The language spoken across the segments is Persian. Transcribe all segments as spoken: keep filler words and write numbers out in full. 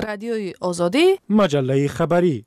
رادیوی آزادی، مجله خبری.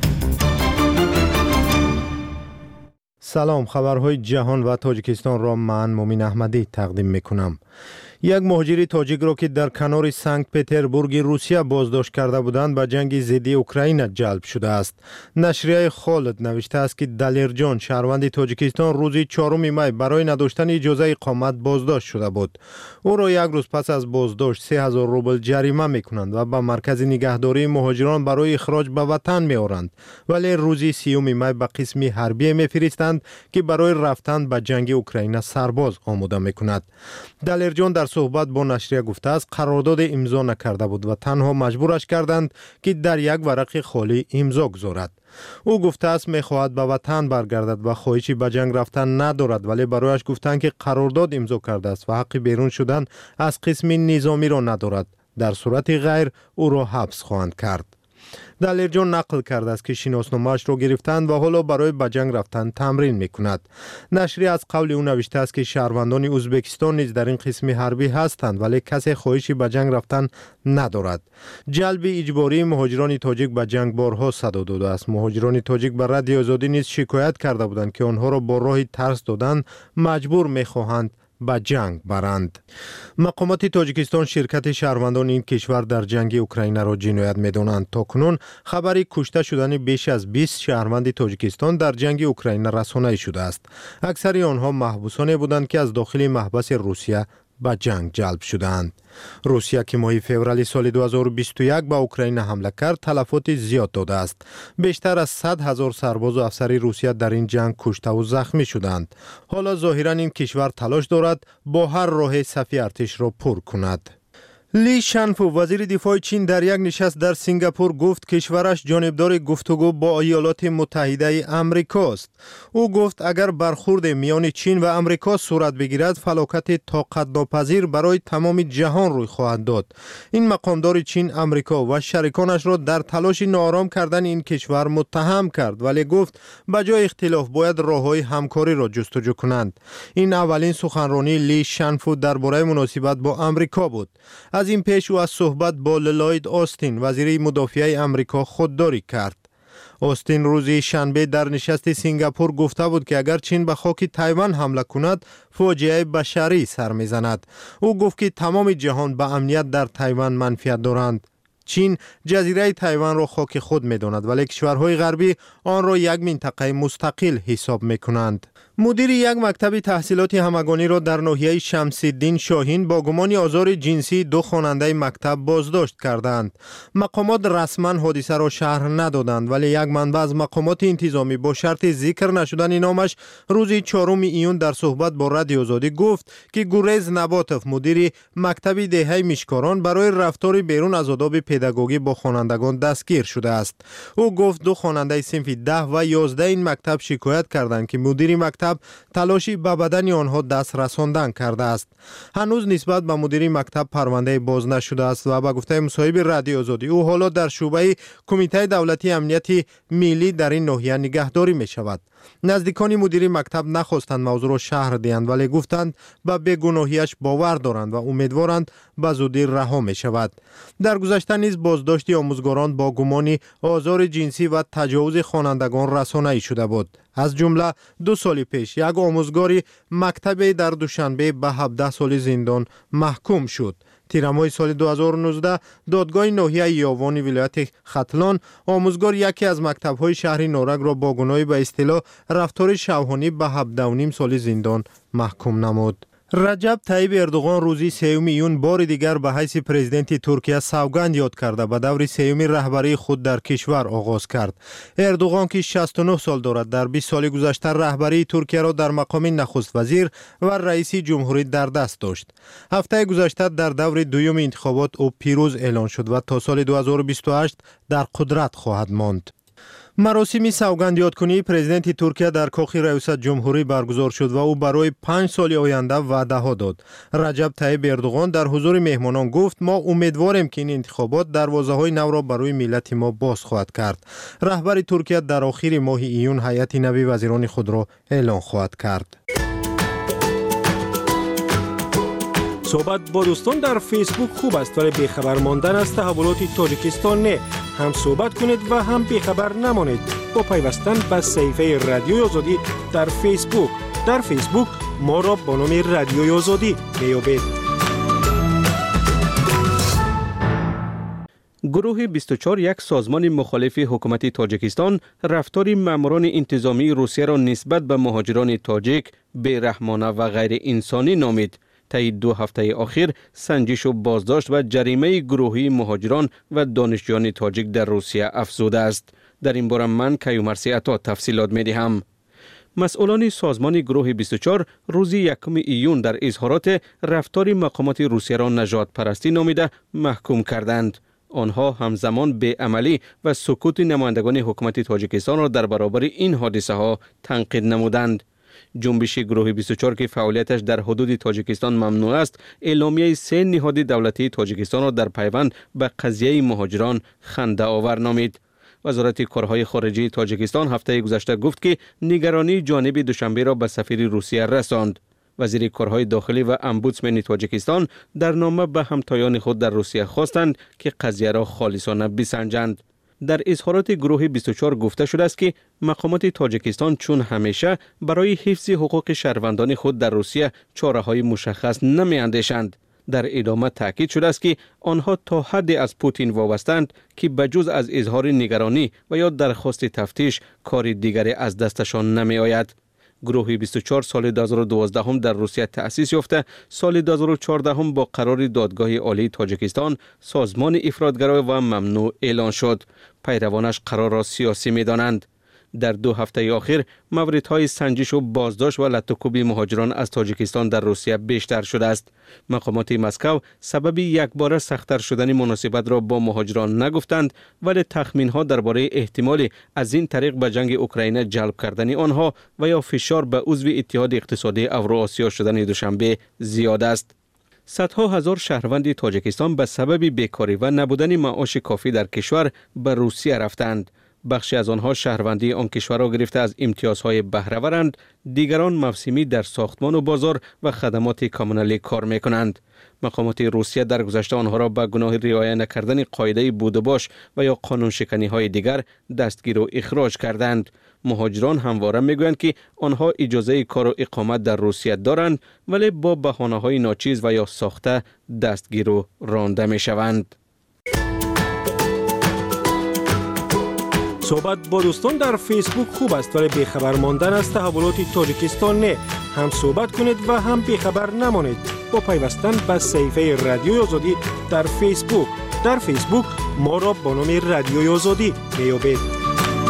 سلام، خبرهای جهان و تاجیکستان را من مومین احمدی تقدیم میکنم. یک مهاجر تاجیک را که در کنار سنت پتربورگ روسیه بازداشت کرده بودند به جنگ ضد اوکراین جلب شده است. نشریه خالد نوشته است که دلیرجان شهروند تاجیکستان روز چهارم می برای نداشتن اجازه اقامت بازداشت شده بود. او را یک روز پس از بازداشت سه هزار روبل جریمه میکنند و به مرکز نگهداری مهاجران برای اخراج به وطن میآورند، ولی روز سیوم می به قسم حربی میفرستند که برای رفتن به جنگ اوکراین سرباز آماده میکند. دلیرجان در صحبت با نشریه گفته است قرارداد امضا نکرده بود و تنها مجبورش کردند که در یک ورق خالی امضا گذارد. او گفته است میخواهد به وطن برگردد و خواهشی به جنگ رفتن ندارد، ولی برایش گفتند که قرارداد امضا کرده است و حق بیرون شدن از قسم نظامی را ندارد. در صورت غیر او را حبس خواهند کرد. دلیرجان نقل کرده است که شناسنامه‌اش را گرفتند و حالا برای به جنگ رفتن تمرین میکند. نشریه از قول او نوشته است که شهروندان ازبکستان نیز در این قسم حربی هستند، ولی کسی خواهشی به جنگ رفتن ندارد. جلب اجباری مهاجران تاجیک به جنگ بارها صدا داده است. مهاجران تاجیک به رادیو آزادی نیز شکایت کرده بودند که آنها را با راه ترس دادن مجبور میخواهند به جنگ برند. مقامات تاجیکستان شرکت شهروندان این کشور در جنگ اوکراین را جنایت می‌دانند. تاکنون خبری کشته شدن بیش از بیست شهروند تاجیکستان در جنگ اوکراین رسانه‌ای شده است. اکثر آنها محبوسانی بودند که از داخل محبس روسیه به جنگ جلب شدند. روسیه که ماه فوریه سال دو هزار و بیست و یک به اوکراین حمله کرد تلفات زیاد داده است. بیشتر از صد هزار سرباز و افسر روسیه در این جنگ کشته و زخمی شدند. حالا ظاهرا این کشور تلاش دارد با هر راه صف ارتش را پر کند. لی شنفو وزیر دفاع چین در یک نشست در سنگاپور گفت کشورش جانبدار گفتگو با ایالات متحده امریکا است. او گفت اگر برخورد میان چین و امریکا صورت بگیرد فلاکت طاقت ناپذیر برای تمام جهان روی خواهد داد. این مقامدار چین امریکا و شریکانش را در تلاش ناآرام کردن این کشور متهم کرد، ولی گفت به جای اختلاف باید راههای همکاری را جستجو کنند. این اولین سخنرانی لی شنفو درباره مناسبت با امریکا بود. از این پیش او از صحبت با للاید آستین وزیر مدافع امریکا خودداری کرد. آستین روز شنبه در نشست سنگاپور گفته بود که اگر چین به خاک تایوان حمله کند فاجعه بشری سر میزند. او گفت که تمام جهان به امنیت در تایوان منفعت دارند. چین جزیره تایوان را خاک خود می‌داند، ولی کشورهای غربی آن را یک منطقه مستقل حساب می‌کنند. مدیر یک مکتب تحصیلات همگانی را در ناحیه شمس الدین شاهین با گمان آزار جنسی دو خواننده مکتب بازداشت کردند. مقامات رسما حادثه را شرح ندادند، ولی یک منبع از مقامات انتظامی با شرط ذکر نشدن نامش روز چهارم ایون در صحبت با رادیو آزادی گفت که گوریز نباتوف مدیر مکتب دهه میشکاران برای رفتار بیرون از آداب پداگوژی با خوانندگان دستگیر شده است. او گفت دو خواننده صنف ده و یازده این مکتب شکایت کردند که مدیر مکتب تلاشی به بدن آنها دست رساندن کرده است. هنوز نسبت به مدیر مکتب پرونده باز نشده است و به گفته مصاحب رادیو آزادی او حالا در شعبه کمیته دولتی امنیت ملی در این ناحیه نگهداری می شود. نزدیکان مدیر مکتب نخواستند موضوع را شرح دهند، ولی گفتند به بیگناهیش باور دارند و امیدوارند به زودی رها می شود. در گذشته نیز بازداشت آموزگاران با گمان آزار جنسی و تجاوز خوانندگان رسانه‌ای شده بود. از جمله دو سال پیش یک آموزگاری مکتب در دوشنبه به هفده سال زندان محکوم شد. تیر ماه سال دو هزار و نوزده دادگاه ناحیه یاوان ولایت ختلان آموزگار یکی از مکتب‌های شهر نارنگ را با گناه به اصطلاح رفتار شوهانی به هفده و نیم سال زندان محکوم نمود. رجب طیب اردوغان روزی سیوم ایون بار دیگر به حیث پرزیدنت ترکیه سوگند یاد کرده به دور سیوم رهبری خود در کشور آغاز کرد. اردوغان که شصت و نه سال دارد در بیست سال گذشته رهبری ترکیه را در مقام نخست وزیر و رئیس جمهوری در دست داشت. هفته گذشته در دور دوم انتخابات او پیروز اعلان شد و تا سال دو هزار و بیست و هشت در قدرت خواهد ماند. مراسم سوگند یادکنی پرزیدنت ترکیه در کاخ ریاست جمهوری برگزار شد و او برای پنج سال آینده وعده ها داد. رجب طیب اردوغان در حضور مهمانان گفت ما امیدواریم که این انتخابات دروازه‌های نو را برای ملت ما باز خواهد کرد. رهبر ترکیه در آخر ماه ایون هیئت نوی وزیران خود را اعلان خواهد کرد. صحبت با دوستان در فیسبوک خوب است ولی بیخبر ماندن از تحولات تاجیکستان نه. هم صحبت کنید و هم بیخبر نمانید با پیوستن به صفحه رادیوی آزادی در فیسبوک. در فیسبوک ما را با نام رادیوی آزادی میابید. گروه بیست و چهار یک سازمان مخالف حکومت تاجیکستان رفتار ماموران انتظامی روسیه را نسبت به مهاجران تاجیک بی‌رحمانه و غیر انسانی نامید. طی دو هفته اخیر سنجش و بازداشت و جریمه گروهی مهاجران و دانشجویان تاجیک در روسیه افزوده است. در این باره من کیومرثی عطا تفصیلات می‌دهم. مسئولان سازمان گروه بیست و چهار روز یکم ایون در اظهارات رفتار مقامات روسیه را نژاد پرستی نامیده محکوم کردند. آنها همزمان به عملی و سکوت نمایندگان حکومت تاجیکستان را در برابر این حادثه ها تنقید نمودند. جنبش گروه بیست و چهار که فعالیتش در حدود تاجیکستان ممنوع است، اعلامیه سه نهاد دولتی تاجیکستان را در پیوند به قضیه مهاجران خنده آور نامید. وزارت کارهای خارجه تاجیکستان هفته گذشته گفت که نگرانی جانب دوشنبه را به سفیر روسیه رساند. وزیر کارهای داخلی و امبودسمن تاجیکستان در نامه به همتایان خود در روسیه خواستند که قضیه را خالصانه بسنجند. در اظهارات گروه بیست و چهار گفته شده است که مقامات تاجیکستان چون همیشه برای حفظ حقوق شهروندان خود در روسیه چاره‌های مشخص نمی‌اندیشند. در ادامه تاکید شده است که آنها تا حدی از پوتین وابستند که بجز از اظهار نگرانی و یا درخواست تفتیش کار دیگری از دستشان نمی آید. گروه بیست و چهار سال دو هزار و دوازده در روسیه تأسیس یافته، سال دو هزار و چهارده با قرار دادگاه عالی تاجیکستان سازمان افراطگرا و ممنوع اعلان شد. پیروانش قرار را سیاسی می دانند. در دو هفته اخیر موردهای سنجش و بازداشت و لطوکوب مهاجران از تاجیکستان در روسیه بیشتر شده است. مقامات مسکو سبب یکباره سخت‌تر شدن مناسبت را با مهاجران نگفتند، ولی تخمین‌ها درباره احتمال از این طریق به جنگ اوکراین جلب کردن آنها و یا فشار به عضو اتحاد اقتصادی اوراسیا شدن دوشنبه زیاد است. صدها هزار شهروند تاجیکستان به سبب بیکاری و نبودن معاش کافی در کشور به روسیه رفتند. بخشی از آنها شهروندی آن کشور را گرفته از امتیازهای بهره‌ورند، دیگران موسمی در ساختمان و بازار و خدمات کامونالی کار می‌کنند. مقامات روسیه در گذشته آنها را به گناه رعایت نکردن قاعده بود و باش و یا قانون شکنی‌های دیگر دستگیر و اخراج کردند. مهاجران همواره میگویند که آنها اجازه کار و اقامت در روسیه دارند، ولی با بهانه‌های ناچیز و یا ساخته دستگیر و رانده می‌شوند. صحبت با دوستان در فیسبوک خوب است ولی بیخبر ماندن از تحولات تاجیکستان نه. هم صحبت کنید و هم بیخبر نمانید با پیوستن به صفحه رادیوی آزادی در فیسبوک. در فیسبوک ما را با نام رادیوی آزادی میابید.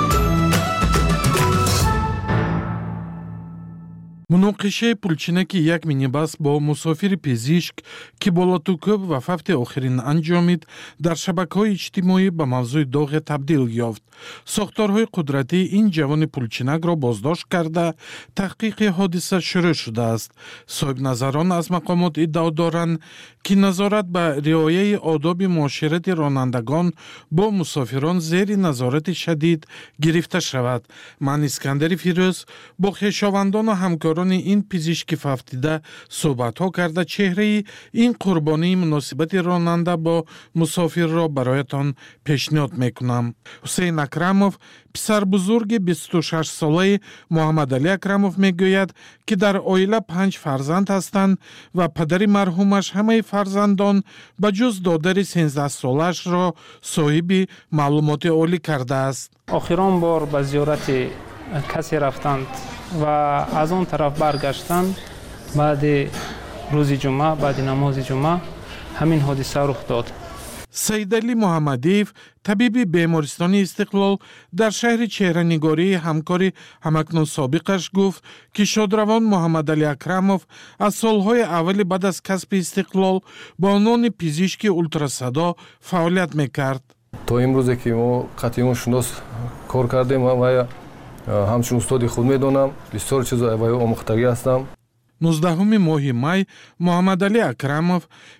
مناقشه پولچینکی یک مینیبас با مسافر پزشک که بالاتوکوب و ففت آخرین انجامید در شبکه‌های اجتماعی به موضوع داغ تبدیل یافت. ساختارهای قدرتی این جوان پولچینک را بازداشت کرده تحقیق حادثه شروع شده است. صاحب نظران از مقامات ادعا دارند که نظارت به رعایت آداب معاشرت رانندگان با مسافران زیر نظارت شدید گرفته شود. من اسکندر فیروز با خویشاوندان و همکاران این پزشک ففتیده صحبت ها کرده چهره این قربانی مناسبت راننده با مسافر را برایتان پیشنهاد میکنم. حسین اکرموف پسر بزرگ بیست و شش ساله محمد علی اکرموف میگوید که در عائله پنج فرزند هستند و پدر مرحومش همه فرزندان به جز دادر سیزده سالش را صاحب معلومات عالی کرده است. آخرین بار به زیارت کسی رفتند و از اون طرف برگشتند بعد روز جمعه، بعد نماز جمعه همین حادثه رخ داد. سیدعلی محمدیف طبیب بیمارستان استقلال در شهر چهره‌نگاری همکاری همکنون سابقش گفت که شادروان محمد علی اکرموف از سالهای اول بعد از کسب استقلال با عنوان پزشک اولتراسدا فعالیت میکرد. تا امروزه که ما قطعی شناس کار کردیم و همچون استادی خود میدونم بسیار چیزا آموختگی هستم. نوزدهم ماه می محمد علی اکرموف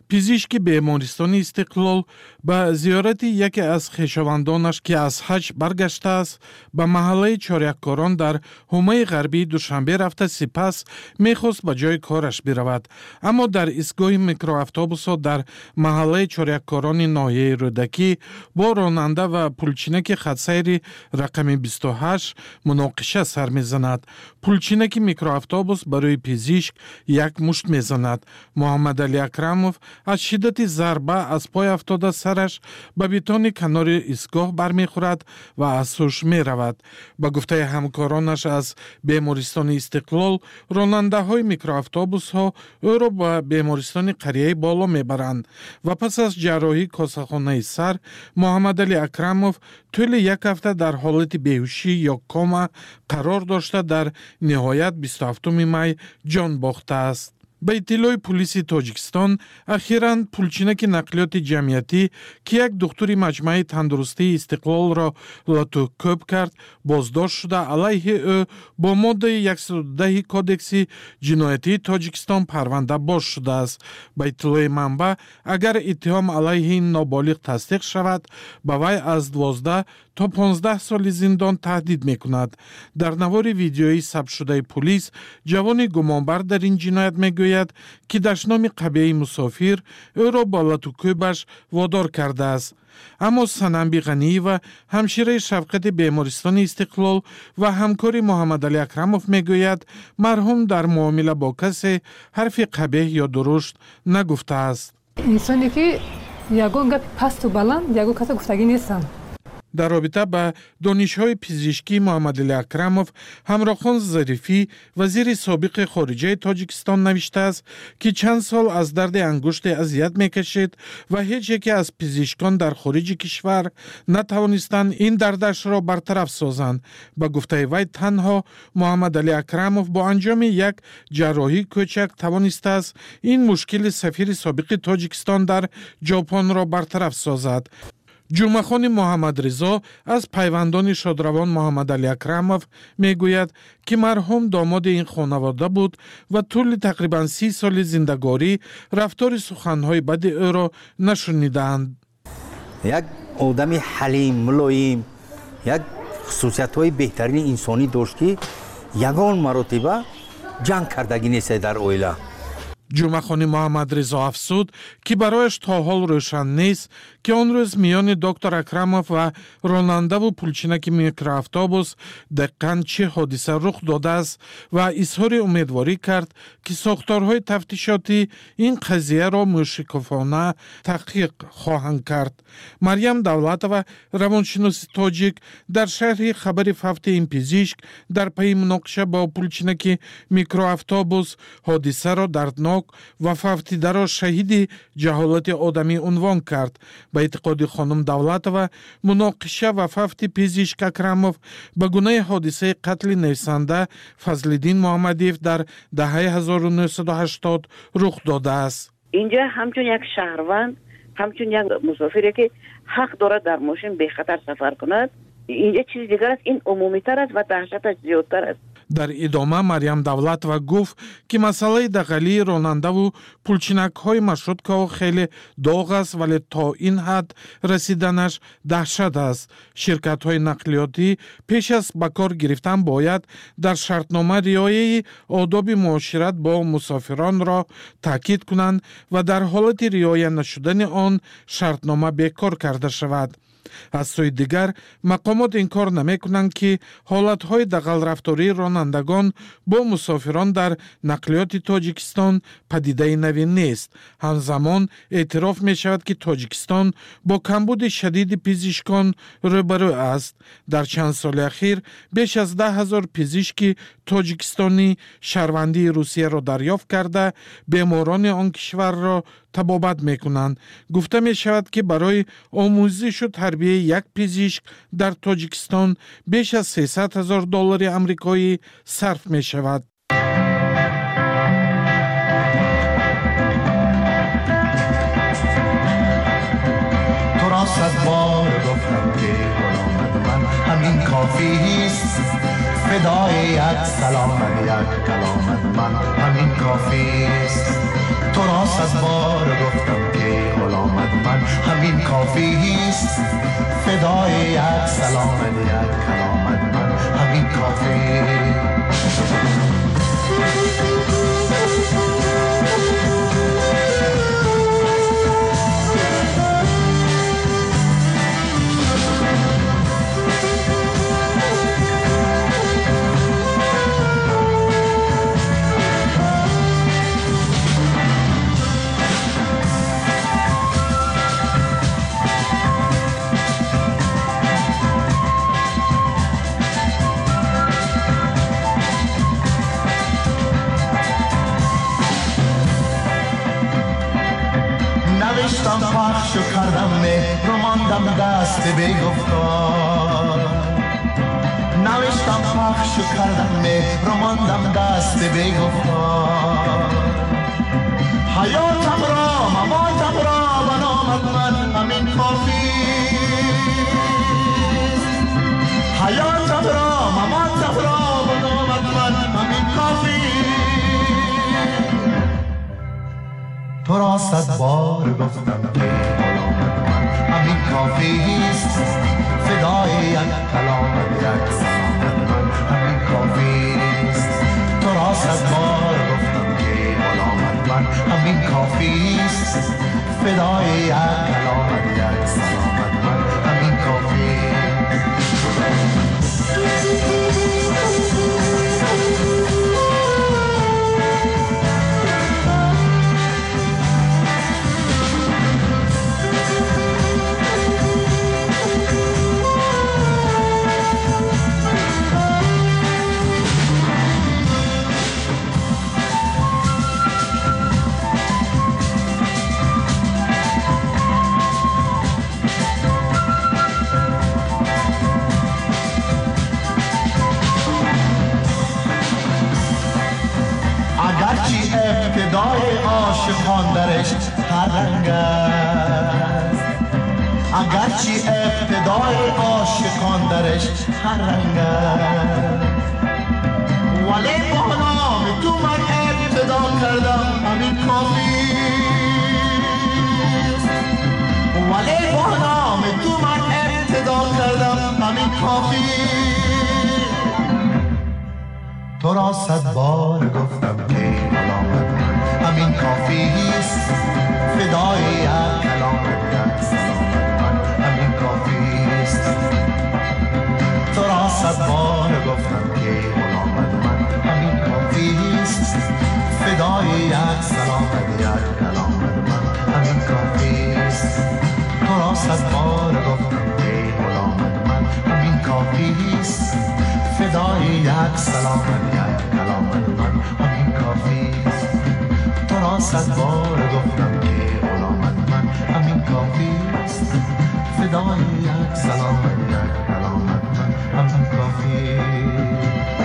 پزشک بیمارستان استقلال به زیارت یکی از خویشاوندانش که از حج برگشته است به محله چاریککاران در حومه غربی دوشنبه رفته، سپس میخواست به جای کارش برود، اما در ایستگاه میکرواتوبوس در محله چاریککاران ناحیه رودکی با راننده و پولچینک خطسیر رقم بیست و هشت مناقشه سر میزند. پولچینک میکرواتوبوس برای پزشک یک مشت میزند. محمد علی اکرموف از شدت ضربه از پای افتاده سرش به بتون کنار ایستگاه برمیخورد و از هوش میرود. به گفته همکارانش از بیمارستان استقلال، راننده های میکرواتوبوس ها او را به بیمارستان قریه بالا میبرند و پس از جراحی کاسه‌خانه سر، محمد علی اکرموف طول یک هفته در حالت بیهوشی یا کما قرار داشته در نهایت بیست و هفتم می جان باخته است. به اطلاع پلیس تاجیکستان، اخیراً پولچینک نقلیات جمعیتی که یک دکتر مجمع تندرستی استقلال را لاتوکوب کرد، بازداشت شده. علیه او با ماده صد و ده کودکس جنایتی تاجیکستان پرونده باز شده است. به اطلاع منبع، اگر اتهام علیه این نابالغ تصدیق شود، به وی از دوازده تا پانزده سال زندان تهدید میکند. در نوار ویدیویی ثبت شده پلیس، جوان گمانبر در این جنایت میگوید که دشنام قبیله مسافر او را با لاتوکوبش وادار کرده است. اما سننبی غنی و همشیره شفقت بیمارستان استقلال و همکار محمد علی اکرموف میگوید مرحوم در معامله با کسی حرف قبیح یا درشت نگفته است. انسانی که یگو گپ پست و بلند یگو کسی گفتگی نیستن. در رابطه با دانش‌های پزشکی، محمد علی اکرموف همراخان ظریفی وزیر سابق خارجه تاجیکستان نوشته است که چند سال از درد انگشت اذیت میکشید و هیچ یکی از پزشکان در خارج کشور نتوانستند این دردش را برطرف سازند. به گفته وی تنها محمد علی اکرموف با انجام یک جراحی کوچک توانسته است این مشکل سفیر سابق تاجیکستان در ژاپن را برطرف سازد. جمعه‌خان محمد رضا از پیوندان شادروان محمد علی اکرموف میگوید که مرحوم داماد این خانواده بود و طول تقریبا سی سال زندگاری رفتار سخنهای بد او را نشنیدند. یک آدم حلیم، ملایم، یک خصوصیت‌های بهترین انسانی داشت که یگان مرتبه جنگ کردگی نیست در اویلا. جمعه‌خان محمد رضا افزود که برایش تا حال روشن نیست که آن روز میان دکتر اکرموف و راننده و پولچینک میکرواتوبوس دقیقاً چه حادثه رخ داده است و اظهار امیدواری کرد که ساختارهای تفتیشاتی این قضیه را موشکافانه تحقیق خواهند کرد. مریم دولتова، روانشناس تاجیک، در شرح خبر فوت این پزشک در پی مناقشه با پولچینک میکرواتوبوس حادثه را دردناک و فوتیده را شهید جهالت آدمی عنوان کرد. به اعتقاد خانم دولتова، مناقشه و فوت پزشک اکرموف به گونه حادثه قتل نویسنده فضلالدین محمدیف در دهه هزار و نهصد و هشتاد رخ داده است. اینجا همچون یک شهروند، همچون یک مسافری که حق دارد در ماشین به خطر سفر کند، اینجا چیز دیگر است. این عمومی تر است و دهشتش زیادتر است. در ادامه مریم دولتова گفت که مسئله دغلی راننده و پولچینک های مارشروتکا خیلی داغ است، ولی تا این حد رسیدنش دهشت است. شرکت های نقلیاتی پیش از به کار گرفتن باید در شرطنامه رعایت آداب معاشرت با مسافران را تاکید کنند و در حالت رعایت نشدن آن شرطنامه بیکار کرده شود. از سوی دیگر مقامات انکار نمی کنند که حالتهای دغل رفتاری رانندگان با مسافران در نقلیات تاجیکستان پدیده نوین نیست. همزمان اعتراف می شود که تاجیکستان با کمبود شدید پزشکان روبرو است. در چند سال اخیر بیش از ده هزار پزشک تاجیکستانی شهروندی روسیه را دریافت کرده بیماران آن کشور را طبابت می کنند. گفته می شود که برای آموزش و تربیه یک پزشک در تاجیکستان بیش از سیصد هزار دلار آمریکایی صرف می شود. تو را صد بار گفتم که غلامت من همین کافی است، فدای یک سلام یک کلامت من همین کافی است. تو را صد بار گفتم که غلامت من همین کافی است، فدای یک سلام یک کلامت من همین کافی. نوشتم پخش و کردم مهر و ماندم دست بی‌گفتار، نوشتم پخش و کردم مهر و ماندم دست بی‌گفتار. حیاتم را مماتم را و نامت من همین کافی، حیاتم را مماتم را و نامت من همین کافی. تو را صد بار گفتم که غلامت من همین کافی است، فدای یک کلامت یک سلامت من همین کافی است. تو را صد بار گفتم که غلامت من همین کافی است، فدای یک کلامت یک سلامت من همین کافی است. اگرچه ابتدای عاشقان درش هر رنگ است، اگرچه ابتدای عاشقان درش هر رنگ است، ولی با نام تو من ابتدا کردم همین کافی است، ولی با نام تو من ابتدا کردم همین کافی. تو را صد بار گفتم که غلامت من همین کافی است، فدای یک کلامت یک سلامت من همین کافی است. تو را صد بار گفتم که غلامت من همین کافی است، فدای یک سلامت یک کلامت من همین کافی است. تو را صد بار گفتم که غلامت من همین کافی است، فدای یک سلامت یک کلامت من همین کافی است. تو را صد بار گفتم که غلامت من همین کافی است، فدای یک سلامت یک کلامت من همین کافی است.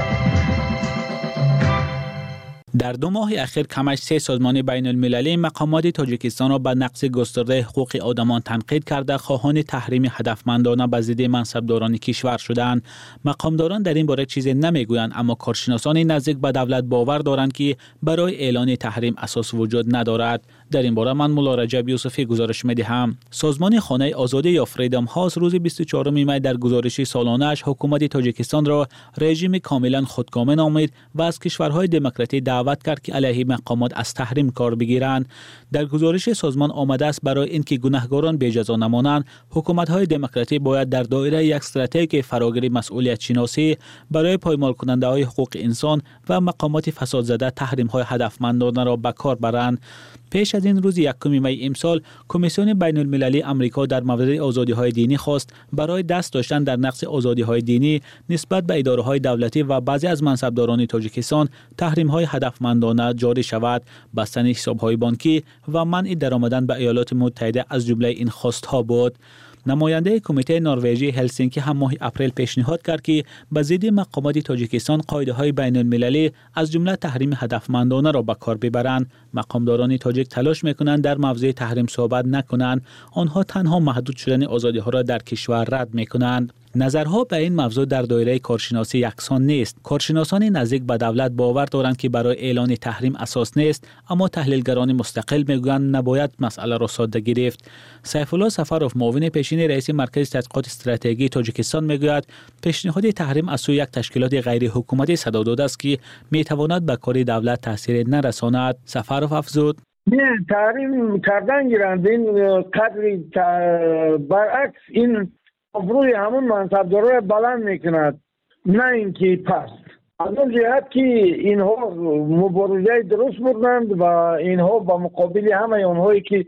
در دو ماه اخیر کمش سه سازمان بین المللی مقامات تاجیکستان را به نقض گسترده حقوق آدمان تنقید کرده خواهان تحریم هدفمندانه به ضد منصبداران کشور شدند. مقامداران در این باره چیزی نمیگویند، اما کارشناسان نزدیک به دولت باور دارند که برای اعلان تحریم اساس وجود ندارد. در این باره من مولا رجب یوسفی گزارش می‌دهم. سازمان خانه آزادی یا فریدم هاوس روز بیست و چهارم می در گزارش سالانه‌اش حکومت تاجیکستان را رژیم کاملا خودکامه نامید و از کشورهای دموکراتیک دعوت کرد که علیه مقامات از تحریم کار بگیرند. در گزارش سازمان آمده است برای اینکه گناهکاران بی‌جزا نمانند، حکومت‌های دموکراتیک باید در دایره یک استراتژی فراگیر مسئولیت شناسی برای پایمال کننده‌های حقوق انسان و مقامات فساد زده تحریم‌های هدفمندانه را به کار برند. پیش از این روز یکم می امسال کمیسیون بین المللی آمریکا در مورد آزادی‌های دینی خواست برای دست داشتن در نقض آزادی‌های دینی نسبت به اداره‌های دولتی و بعضی از منصبداران تاجیکستان تحریم‌های هدفمندانه جاری شود، بستن حساب‌های بانکی و منع درآمدن به ایالات متحده از جمله این خواست‌ها بود. نماینده کمیته نروژی هلسینکی هم ماه اپریل پیشنهاد کرد که به ضد مقامات تاجیکستان قاعده‌های بین المللی از جمله تحریم هدفمندانه را به کار ببرند. مقامداران تاجیک تلاش می‌کنند در موضوع تحریم صحبت نکنند. آنها تنها محدود شدن آزادی‌ها را در کشور رد می‌کنند. نظرها به این موضوع در دایره کارشناسی یکسان نیست. کارشناسان نزدیک به دولت باور دارند که برای اعلان تحریم اساس نیست، اما تحلیلگران مستقل میگویند نباید مسئله را ساده گرفت. سیف الله سفروف، معاون پیشین رئیس مرکز تحقیقات استراتژی تاجیکستان، میگوید پیشنهاد تحریم از سوی یک تشکیلات غیر حکومتی صدا داده است که میتواند به کار دولت تاثیر نرساند. سفروف افزود: نه، تحریم کردن گیرند این قدری برعکس این روی همون منصبدارای بلند میکند، نه اینکه پست. از اون جهت که اینها مبارزه درست بردند و اینها با مقابل همه اونهایی که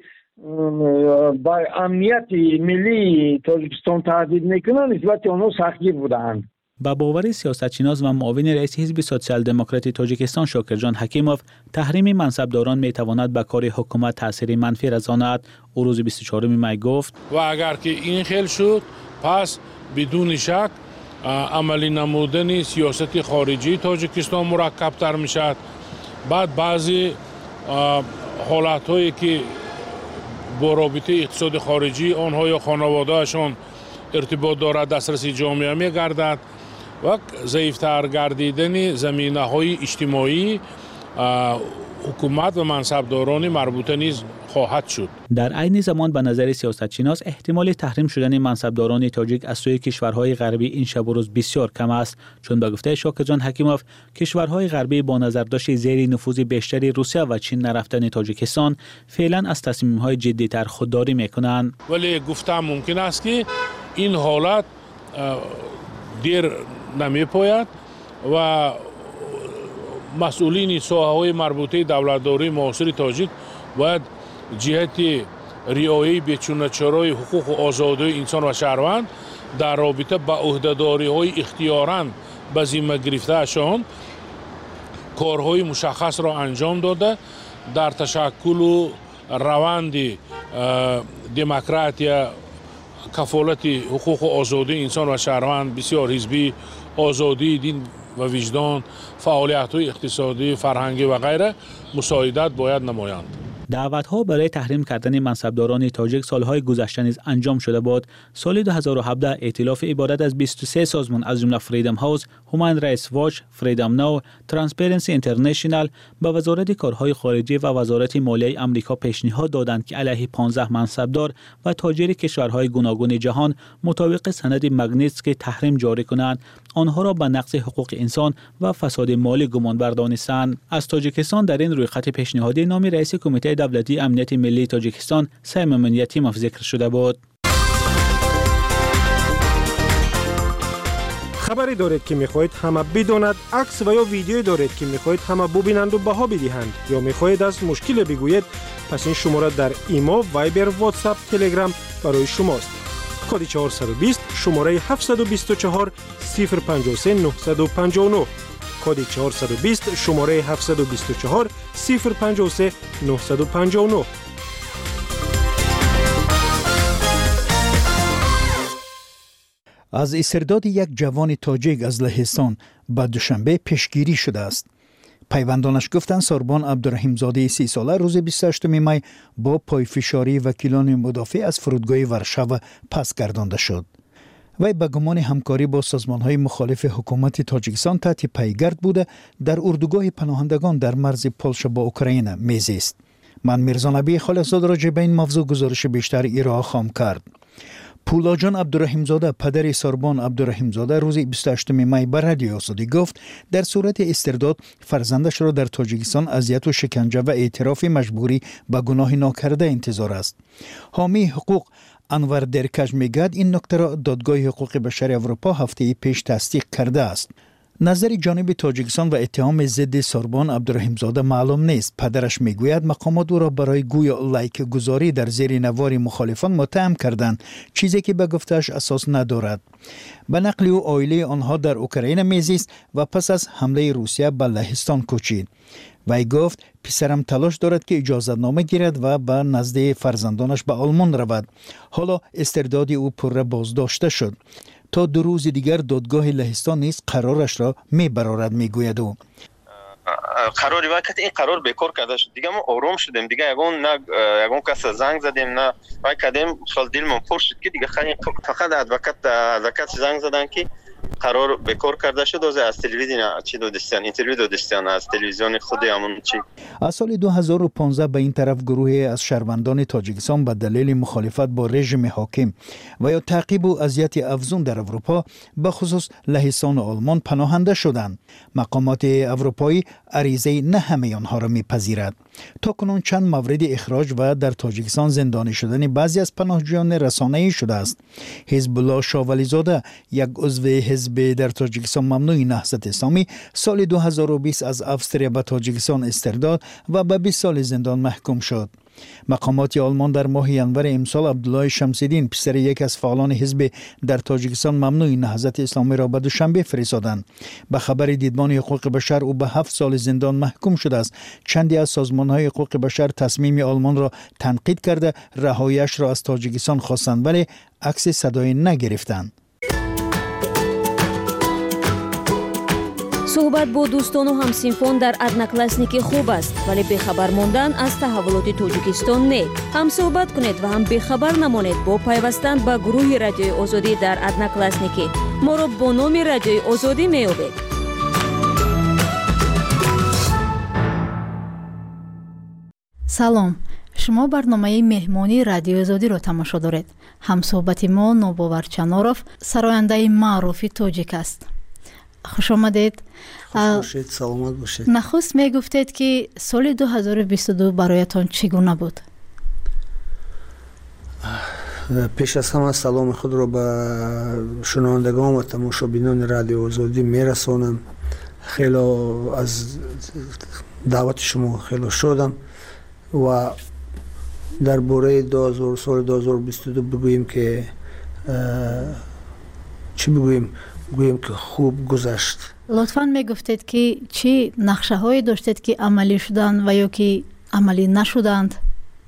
با امنیت ملی تاجیکستان تهدید میکنند نسبت اونها سختگیر بودند. با باور سیاستشناس و معاون رئیس حزب سوسیال دموکراتی تاجیکستان شاکرجان حکیموف، تحریم منصبداران میتواند به کار حکومت تاثیر منفی رساند. او روز بیست و چهارم می گفت: و اگر که این خیل شد، پس بدون شک عملی نمودن سیاست خارجی تاجیکستان مرکب‌تر میشد. بعد بعضی حالت‌هایی که با رابطه اقتصاد خارجی آنها یا خانواده‌شان ارتباط دارد دسترسی جامعه می‌گردد و ضعیف‌تر گردیدن زمینه‌های اجتماعی حکومت و منصبداران مربوطه نیز خواهد شد. در عین زمان به نظر سیاستشناس احتمال تحریم شدن منصبداران تاجیک از سوی کشورهای غربی این شب و روز بسیار کم است، چون به گفته شاکرجان حکیموف کشورهای غربی با نظرداشت زیر نفوذ بیشتری روسیه و چین نرفتن تاجیکستان فعلا از تصمیم‌های جدی‌تر خودداری می‌کنند. ولی گفتم ممکن است که این حالت دیر نمی‌پاید و مسئولین ساحه‌های مربوطه دولتداری معاصر تاجیک باید جهت رعایت بی‌چونه‌چرای حقوق و آزادی انسان و شهروند در رابطه با عهده‌داری‌های اختیاراً به ذمه گرفته‌شان کارهای مشخص را انجام داده در تشکل و روند دموکراسی، کفالت حقوق و آزادی انسان و شهروند، بسیار حزبی، آزادی دین و وجدان، فعالیت‌های اقتصادی، فرهنگی و غیره مساعدت باید نمایند. دعوت‌ها برای تحریم کردن منصبداران تاجیک سالهای گذشته نیز انجام شده بود. سال دو هزار و هفده ائتلاف عبارت از بیست و سه سازمان از جمله فریدم هاوس، هومن رایتس واچ، فریدم ناو، ترانسپرنسی اینترنشنال به وزارت کارهای خارجه و وزارت مالیه آمریکا پیشنهاد دادند که علیه پانزده منصبدار و تاجر کشورهای گوناگون جهان مطابق سند مگنیتسکی تحریم جاری کنند، آنها را به نقض حقوق انسان و فساد مالی گمانبر دانستند. از تاجیکستان در این رویخط پیشنهادی نام رئیس کمیته دولتی امنیت ملی تاجیکستان سیمون یتیموف ذکر شده بود. خبری دارید که میخواهید همه بداند، عکس و یا ویدیویی دارید که میخواهید همه ببینند و بها بدهند، یا میخواهید از مشکل بگویید، پس این شماره در ایما، وایبر، واتساپ، تلگرام برای شماست. کد چهارصد و بیست شماره هفتصد و بیست و چهار صفر پنجاه و سه نهصد و پنجاه و نه. کد چهارصد و بیست شماره هفتصد و بیست و چهار صفر پنجاه و سه نهصد و پنجاه و نه. از استرداد یک جوان تاجیک از لهستان به دوشنبه پیشگیری شده است. پیوندانش گفتند ساربان عبدالرحیم زاده سی ساله روز بیست و هشتم می با پایفشاری وکیلان مدافع از فرودگاه ورشاو پس گردانده شد. وی به گمان همکاری با سازمان‌های مخالف حکومت تاجیکستان تحت پیگرد بوده در اردوگاه پناهندگان در مرز پولشا با اوکراین میزیست. من میرزا نبی خالقزاد راجع به این موضوع گزارش بیشتر ایرا خام کرد. پولاجان عبدالرحیم زاده پدر ساربان عبدالرحیم زاده روز بیست و هشتم می به رادیو آزادی گفت در صورت استرداد فرزندش را در تاجیکستان اذیت و شکنجه و اعتراف مجبوری به گناه ناکرده انتظار است. حامی حقوق انور درکش میگوید این نکته را دادگاه حقوق بشر اروپا هفته پیش تصدیق کرده است. نظر جانب تاجیکستان و اتهام ضد ساربان عبدالرحیم زاده معلوم نیست. پدرش میگوید مقامات او را برای گویا لایک گذاری در زیر نوار مخالفان متهم کردند، چیزی که به گفته‌اش اساس ندارد. به نقل او عائله آنها در اوکراین میزیست و پس از حمله روسیه به لهستان کوچید. وی گفت پسرم تلاش دارد که اجازت نامه گیرد و به نزد فرزندانش به آلمان رود. حالا استرداد او پر بازداشته شد. تا دو روز دیگر دادگاه لهستان نیز قرارش را میبرارد میگوید او. قراری وقت این قرار بیکار کرده شد دیگه ما آروم شدیم دیگه یگون نه یگون کس زنگ زدیم نه وای کردیم خال دلمون پر شد که دیگه خیلی فقط ادوکات ادوکات زنگ زدن که قرار بیکار کرده شد از تلویزیون چی دو دستان اینترویو دو دستان از تلویزیون خود همون چی از سال دو هزار و پانزده به این طرف گروهی از شهروندان تاجیکستان به دلیل مخالفت با رژیم حاکم و یا تعقیب و اذیت افزون در اروپا به خصوص لهستان و آلمان پناهنده شدند. مقامات اروپایی عریضه نه همه آنها را میپذیرد. تا کنون چند مورد اخراج و در تاجیکستان زندانی شدن بعضی از پناهجویان رسانه‌ای شده است. حزب الله شاولیزاده یک عضو حزب در تاجیکستان ممنوع نهضت اسلامی سال دو هزار و بیست از اوستریا به تاجیکستان استرداد و به بیست سال زندان محکوم شد. مقامات آلمان در ماه ینور امسال عبدالله شمس‌الدین پسر یک از فعالان حزب در تاجیکستان ممنوع نهضت اسلامی را به دوشنبه فرستادند. به خبر دیدبان حقوق بشر او به هفت سال زندان محکوم شده است. چندی از سازمان‌های حقوق بشر تصمیم آلمان را تنقید کرده رهایی‌اش را از تاجیکستان خواستند ولی عکس صدایی نگرفتند. صحبت با دوستان و همسینفون در ادناکلاسنیکی خوب است ولی بخبر ماندن از تحولات تاجیکستان نه. هم صحبت کنید و هم بخبر نمانید با پیوستن به گروه رادیوی آزادی در ادناکلاسنیکی. ما را با نام رادیوی آزادی می‌یابید. سلام، شما برنامه مهمانی رادیو آزادی را تماشا دارید. هم صحبت ما نوباور چناروف سراینده معروف تاجیک است. خوش آمدید. خوش باشید، سلامت باشید. نخست می گفتید که سال دو هزار و بیست و دو برایتان چگونه بود؟ پیش از همه سلام خود را به شنوندگان و تماشابینان رادیو آزادی می رسانم. خیلی از دعوت شما خیلی شدم و در باره سال دو هزار و بیست و دو بگوییم که چی بگوییم؟ گویم که خوب گذشت. لطفاً می گفتید که چی نقشه هایی داشتید که عملی شدند و یا که عملی نشدند؟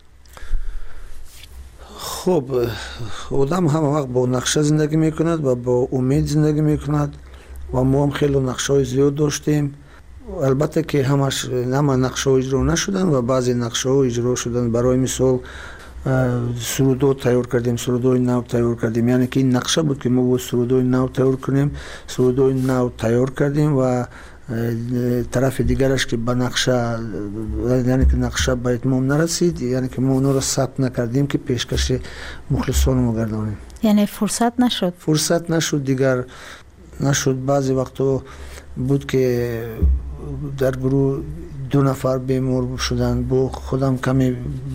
خب آدم همه وقت با نقشه زندگی میکند و با امید زندگی میکند و ما هم خیلی نقشه های زیاد داشتیم. البته که همش همه نقشه ها اجرا نشدن و بعضی نقشه ها اجرا شدن. برای مثال سرودو تیار کردیم، سرودوی نو تیار کردیم، یعنی که این نقشه بود که ما با سرودوی نو تیار کنیم. سرودوی نو تیار کردیم و طرف دیگرش که به نقشه یعنی که نقشه به اتمام نرسید، یعنی که ما اونو را ثبت نکردیم که پیشکش مخلصان ما گردانیم. یعنی فرصت نشد؟ فرصت نشد دیگر نشد. بعضی وقتا بود که در گروه دو نفر بیمار شدن. با خودم کمی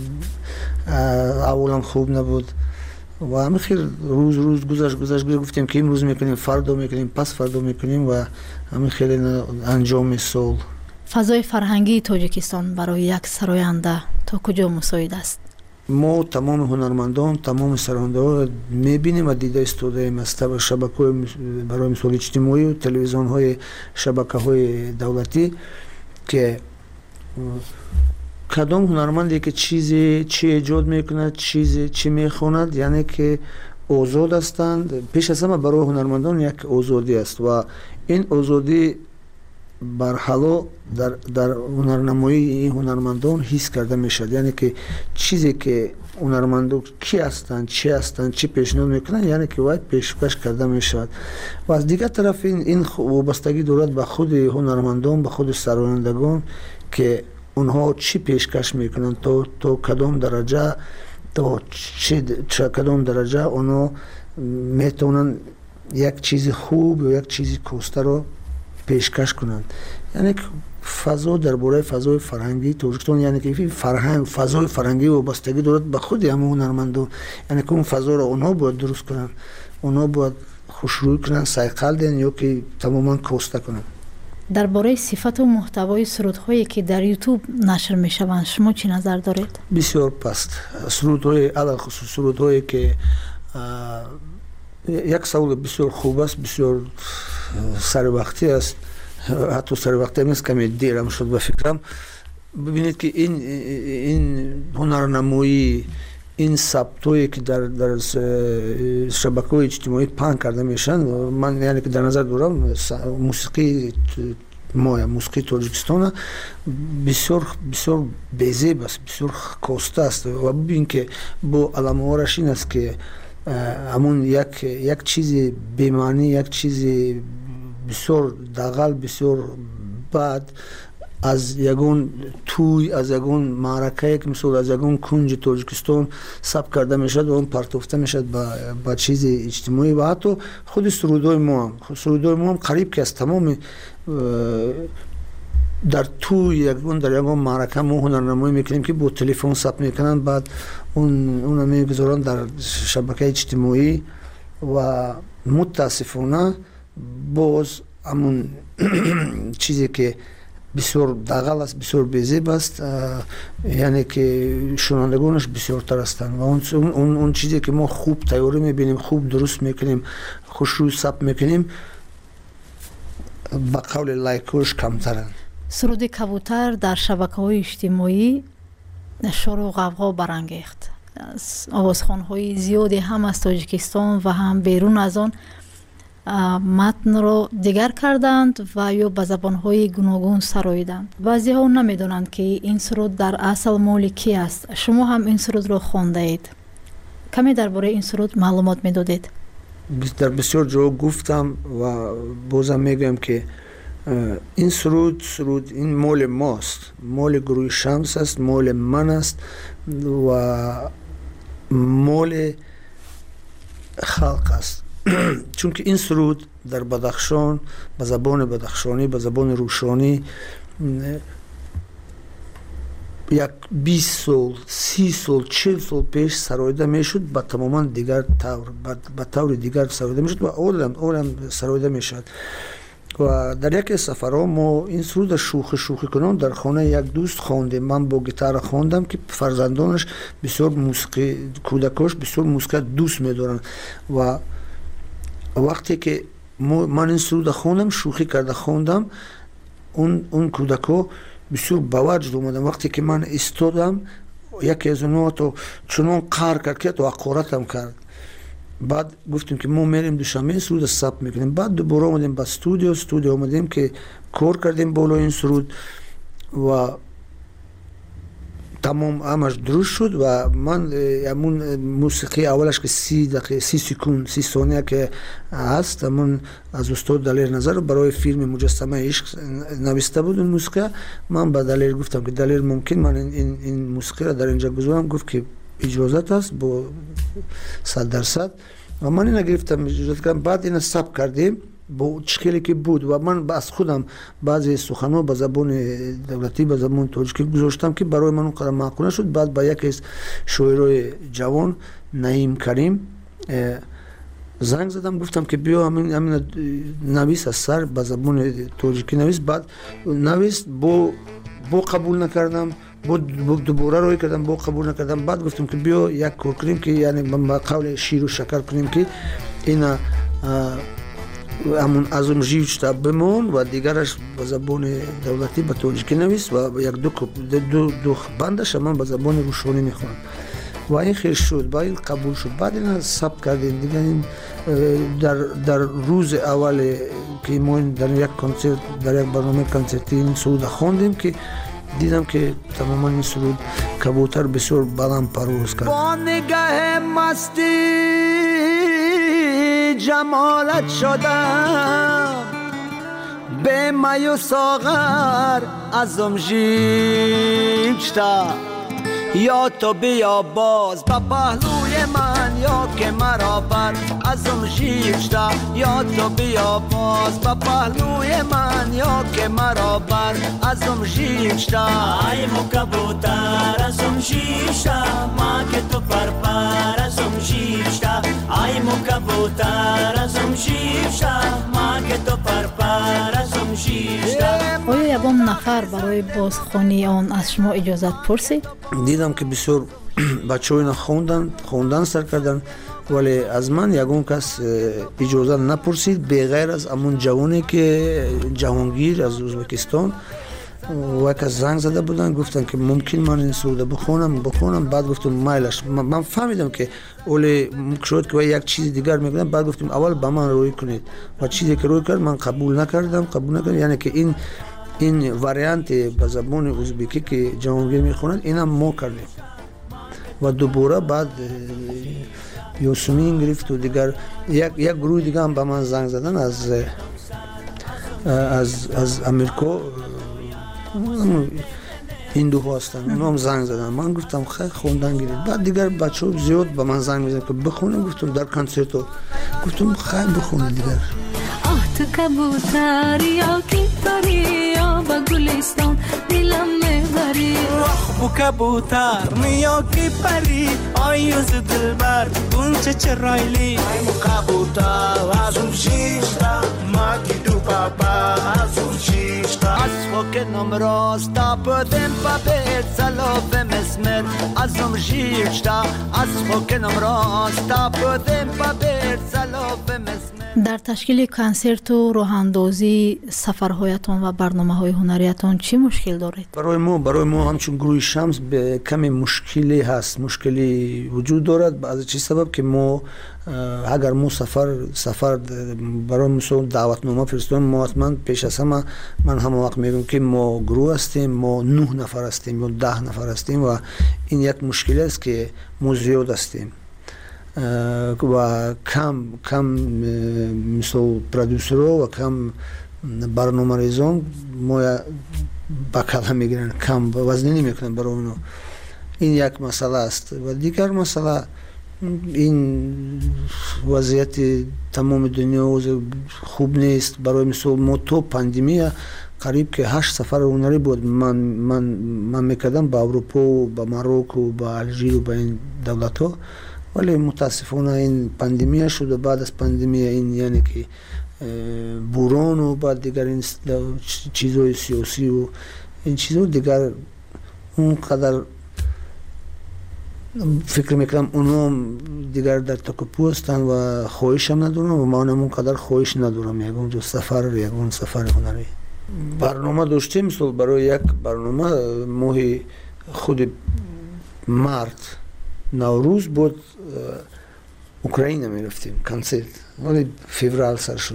اولم خوب نبود و همین خیلی روز روز گذشت گذشت گفتیم که امروز میکنیم، فردا میکنیم، پس فردا میکنیم و همین خیلی انجام سال. فضای فرهنگی تاجیکستان برای یک سراینده تا کجا مساعد است؟ ما تمام هنرمندان، تمام سرانده ها میبینیم و دیده استودیم از شبکه برای مثال اجتماعی و تلویزیون های شبکه های دولتی که کدام هنرمندی که چیزی چی ایجاد میکند، چیزی چی میخواند، یعنی که آزاد هستند. پیش از همه برای هنرمندان یک آزادی است و این آزادی بر حالا در در هنرنمایی این هنرمندان حس کرده میشد. یعنی که چیزی که هنرمندان کی هستند، چی هستند، چی پیشنهاد میکنند، یعنی که باید پیشکش کرده میشد. و از دیگر طرف این این وابستگی دارد به خود هنرمندان، به خود سرایندگان که اونها چی پیشکش میکنند، تا تا کدام درجه تا چه کدام درجه اونها میتونن یک چیز خوب یا یک چیز کوسته رو پیشکش کنند. یعنی فضا درباره فضای فرهنگی تاجیکستان، یعنی که فرهنگ فضای فرهنگی وابستگی دارد به خود همه هنرمندان. یعنی که اون فضا رو اونها باید درست کنند، اونها باید خوشروی کنند، سایقل دین یا که تماما کوسته کنند. درباره صفت و محتوای سرودهایی که در یوتیوب نشر میشوند شما چی نظر دارید؟ بسیار پست. سرودهای علاوه خصوص سرودهایی که یک سوال بسیار خوب است، بسیار سر وقتی است، حتی سر وقتی نیست، کمی دیرم شد به فکرم. ببینید که این این هنرنمایی، این ثبتایی که در در شبکه‌های اجتماعی پهن کرده میشن، من یعنی که در نظر دارم موسیقی ما موسیقی تاجیکستان بسیار بسیار بی‌زیب است، بسیار کاسته است و ببین که با علامه‌هاش این است که همون یک یک چیز بی‌معنی، یک چیز بسیار دغل، بسیار بد از یگون توی از یگون معرکه که مثلا از یگون کنج تاجیکستان ثبت کرده میشد و اون پرتافته میشد با با چیز اجتماعی و حتی خود سرودای ما هم سرودای ما هم قریب که از تمام در توی یگون در یگون معرکه ما هنرنمایی میکنیم که با تلفن ثبت میکنن، بعد اون اون میگذارن در شبکه اجتماعی و متاسفانه باز همون چیزی که بسیار دغل است، بسیار بی‌زیب است، یعنی که شنوندگانش بسیار تر هستند و اون اون اون چیزی که ما خوب تیاری میبینیم، خوب درست میکنیم، خوشروی ثبت میکنیم، با قول لایکوش کمترن. سرود کبوتر در شبکه‌های اجتماعی شور و غوغا برانگیخت. آوازخوان‌های زیادی هم از تاجیکستان و هم بیرون از آن متن را دیگر کردند و یا به زبان‌های گوناگون سراییدند. بعضی‌ها نمی‌دانند که این سرود در اصل مال کی است. شما هم این سرود را خوانده اید. کمی درباره این سرود معلومات می‌دادید؟ در بسیار جا گفتم و بازم میگم که این سرود سرود این مال ماست، مال گروه شمس است، مال من است و مال خلق است. چون که این سرود در بدخشان به زبان بدخشانی، به زبان روشانی یک بیست سال، سی سال، چهل سال پیش سراییده میشد، با تماما دیگر طور به طور دیگر سراییده میشد و اولم اولم سراییده میشد. و در یک سفرها ما این سرود شوخی شوخی کنم در خانه یک دوست خواندیم. من با گیتار خواندم که فرزندانش بسیار موسیقی، کودکاش بسیار موسیقی دوست میدارن و وقتی که من این سرود خواندم، شوخی کرده خواندم، اون اون کودکا بسیار با وجد اومدن. وقتی که من ایستادم یکی از اونها تو چنان قهر کرد که تو حقارتم کرد. بعد گفتیم که ما میریم دوشنبه این سرود ثبت میکنیم. بعد دوباره اومدیم با استودیو استودیو اومدیم که کار کردیم بالا این سرود و تمام همش درست شد و من همون موسیقی اولش که سی دقیقه سی سکون سی ثانیه که هست، من از استاد دلیر نظر برای فیلم مجسمه عشق نوشته بود. اون موسیقی من به دلیر گفتم که دلیر ممکن من این این موسیقی را در اینجا بذارم؟ گفت که اجازت است با صد درصد و من اینو گرفتم اجازت کردم. بعد اینو ثبت کردیم با چکلی که بود و من از خودم بعضی سخن‌ها به زبان دولتی به زبان تاجیکی گذاشتم که برای من اونقدر معقول نشد. بعد با یکی از شاعرای جوان نعیم کریم زنگ زدم، گفتم که بیا همین همین نویس از سر به زبان تاجیکی نویس. بعد نویس با با قبول نکردم، با دوباره روی کردم، با قبول نکردم. بعد گفتم که بیا یک کار کنیم که یعنی با قول شیر و شکر کنیم که اینا همون ازم جیوشتا بمون و دیگرش به زبان دولتی به تاجیکی نویس و یک دو دو دو بندش من به زبان روشانی میخونم و این خیلی شد. با این قبول شد. بعد این ثبت کردیم دیگه. این در در روز اول که ما در یک کنسرت در یک برنامه کنسرتی این سرود خواندیم که دیدم که تماما این سرود کبوتر بسیار بلند پرواز کرد. با نگاه مستی جمالت شدم، به می و ساغر ازم جیشتا، یا تو بیا باز با پهلوی من یا که مرا بر ازم جیشتا، یا تو بیا باز با پهلوی من یا که مرا بر ازم جیشتا. ای مو کبوتر ازم جیشتا، ما که تو پر پر ازم جیشتا. ای مو کبوتر ازم جیشتا، ما که تو پر پر ازم جیشتا. آیا یگام نفر برای بازخوانی آن از شما اجازت پرسید؟ دیدم که بسیار بچه های خوندن خوندن سر کردن، ولی از من یگان کس اجازه نپرسید بغیر از امون جوانی که جهانگیر از ازبکستان یک از زنگ زده بودن گفتن که ممکن من این سروده بخونم بخونم بعد گفتم مایلش من فهمیدم که اولی شد که یک چیز دیگر میگن بعد گفتم اول با من روی کنید و چیزی که روی کرد من قبول نکردم قبول نکردم یعنی که این این واریانت به زبان ازبکی که جهانگیر میخونند اینم ما کردیم و دوباره بعد یوسمین گرفت و دیگر یک یک گروه دیگه هم به من زنگ زدن از از از امریکا هندو هستن اونا هم زنگ زدن من گفتم خیلی خوندن گیرید بعد دیگر بچه ها زیاد به من زنگ میزنن که بخونم گفتم در کنسرتو گفتم خیلی بخونم دیگر آه تو کبوتر یا کی پری یا با گلستان دلم میبری آه بو کبوتر یا کی پری آیوز دلبر گونچه چرایلی ای مو کبوتر از اون شیشتا ما کی دو پاپا از اون شیشتا از فوکنم راستا پدن پاپت سلوفم اسمت از اون شیشتا از فوکنم راستا پدن پاپت سلوفم اسمت در تشکیل کنسرت و راهاندازی سفرهایتان و برنامه‌های هنریتان چی مشکل دارید؟ برای ما برای ما همچون گروه شمس به کمی مشکلی هست مشکلی وجود دارد از چه سبب که ما اگر ما سفر سفر برای مثلا دعوتنامه فرستادیم ما حتما پیش از همه من همه وقت میگم که ما گروه هستیم ما نه نفر هستیم یا ده نفر هستیم و این یک مشکل است که ما زیاد هستیم و کم کم مثل پرودوسرها و کم برنامه ریزان ما بکل میگیرن کم وزنی نمیکنن برای اونو این یک مسئله است و دیگر مسئله این وضعیت تمام دنیا خوب نیست برای مثل ما تو پاندمی قریب که هشت سفر هنری بود من من من میکردم با اروپا و با ماروک و با الژیر و با این دولت ها ولی متاسفانه این پاندمی شد و بعد از پاندمی این یعنی که بوران و بعد دیگر این چیزهای سیاسی و این چیزها دیگر اونقدر فکر میکنم اونا دیگر در تکاپو هستن و خواهش هم ندارم و من اونقدر خواهش ندارم یکون جو سفر یکون سفر هنری برنامه داشتیم مثل برای یک برنامه ماه خود مارت نوروز بود اوکراین می رفتیم کنسرت ولی فوریه سر شد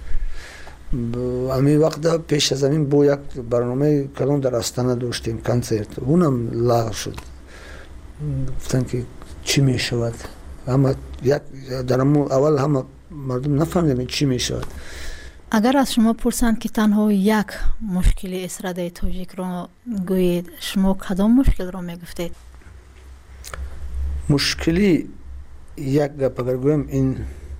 امی وقت پیش از همین با یک برنامه کلان در استانه داشتیم کنسرت اونم لغو شد گفتن که چی می شود اما یک در اول همه مردم نفهمیدن چی می شود اگر از شما پرسند که تنها یک مشکل استراده تاجیک را گویید شما کدام مشکل را می گفتید؟ مشکلی یک گپ اگر گویم این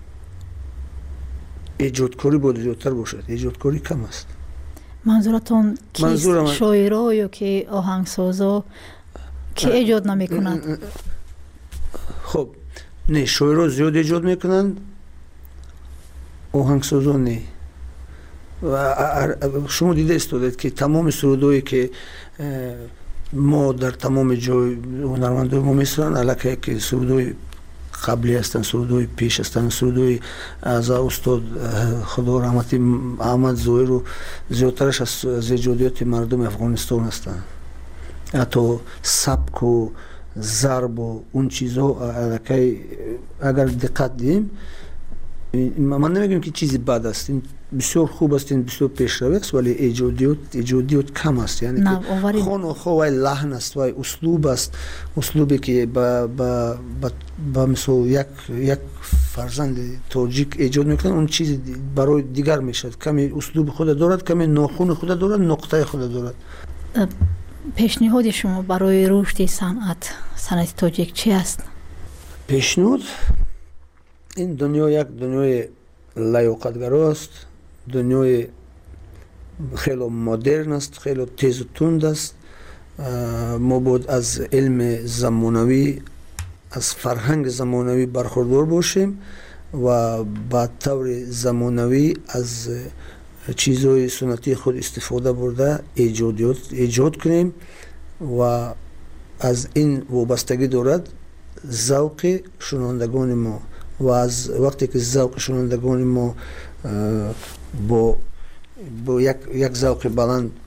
ایجادکاری باید زیادتر باشد ایجادکاری کم است منظورتون کیست؟ منظورم شاعرها یا که آهنگسازا که ایجاد نمی کنند؟ خب نه شاعرها زیاد ایجاد میکنند آهنگسازا نه و شما دیده استودید که تمام سرودهایی که ما در تمام جای هنرمندان ما میسرن علاقه که سرودهای قبلی هستن سرودهای پیش هستن سرودهای از استاد خدا رحمتی احمد ظاهر و زیادترش از ایجادیات مردم افغانستان هستن حتی سبک و ضرب و اون چیزها علاقه اگر دقت دیم من نمیگم که چیزی بد است بسیار خوب است این بسیار پیشرو است ولی ایجادیات ایجادیات کم است یعنی که خون و خو و لحن است و اسلوب است اسلوبی که با با با مثل یک یک فرزند تاجیک ایجاد میکنه اون چیز برای دیگر میشد کمی اسلوب خود دارد کمی ناخون خود دارد نقطه خود دارد پیشنهاد شما برای رشد صنعت صنعت تاجیک چی است پیشنهاد این دنیا یک دنیای لیاقتگرا است دنیای خیلی مدرن است خیلی تیز و تند است ما باید از علم زمانوی از فرهنگ زمانوی برخوردار باشیم و با طور زمانوی از چیزهای سنتی خود استفاده برده ایجادیات ایجاد کنیم و از این وابستگی دارد ذوق شنوندگان ما و از وقتی که ذوق شنوندگان ما با با یک یک ذوق بلند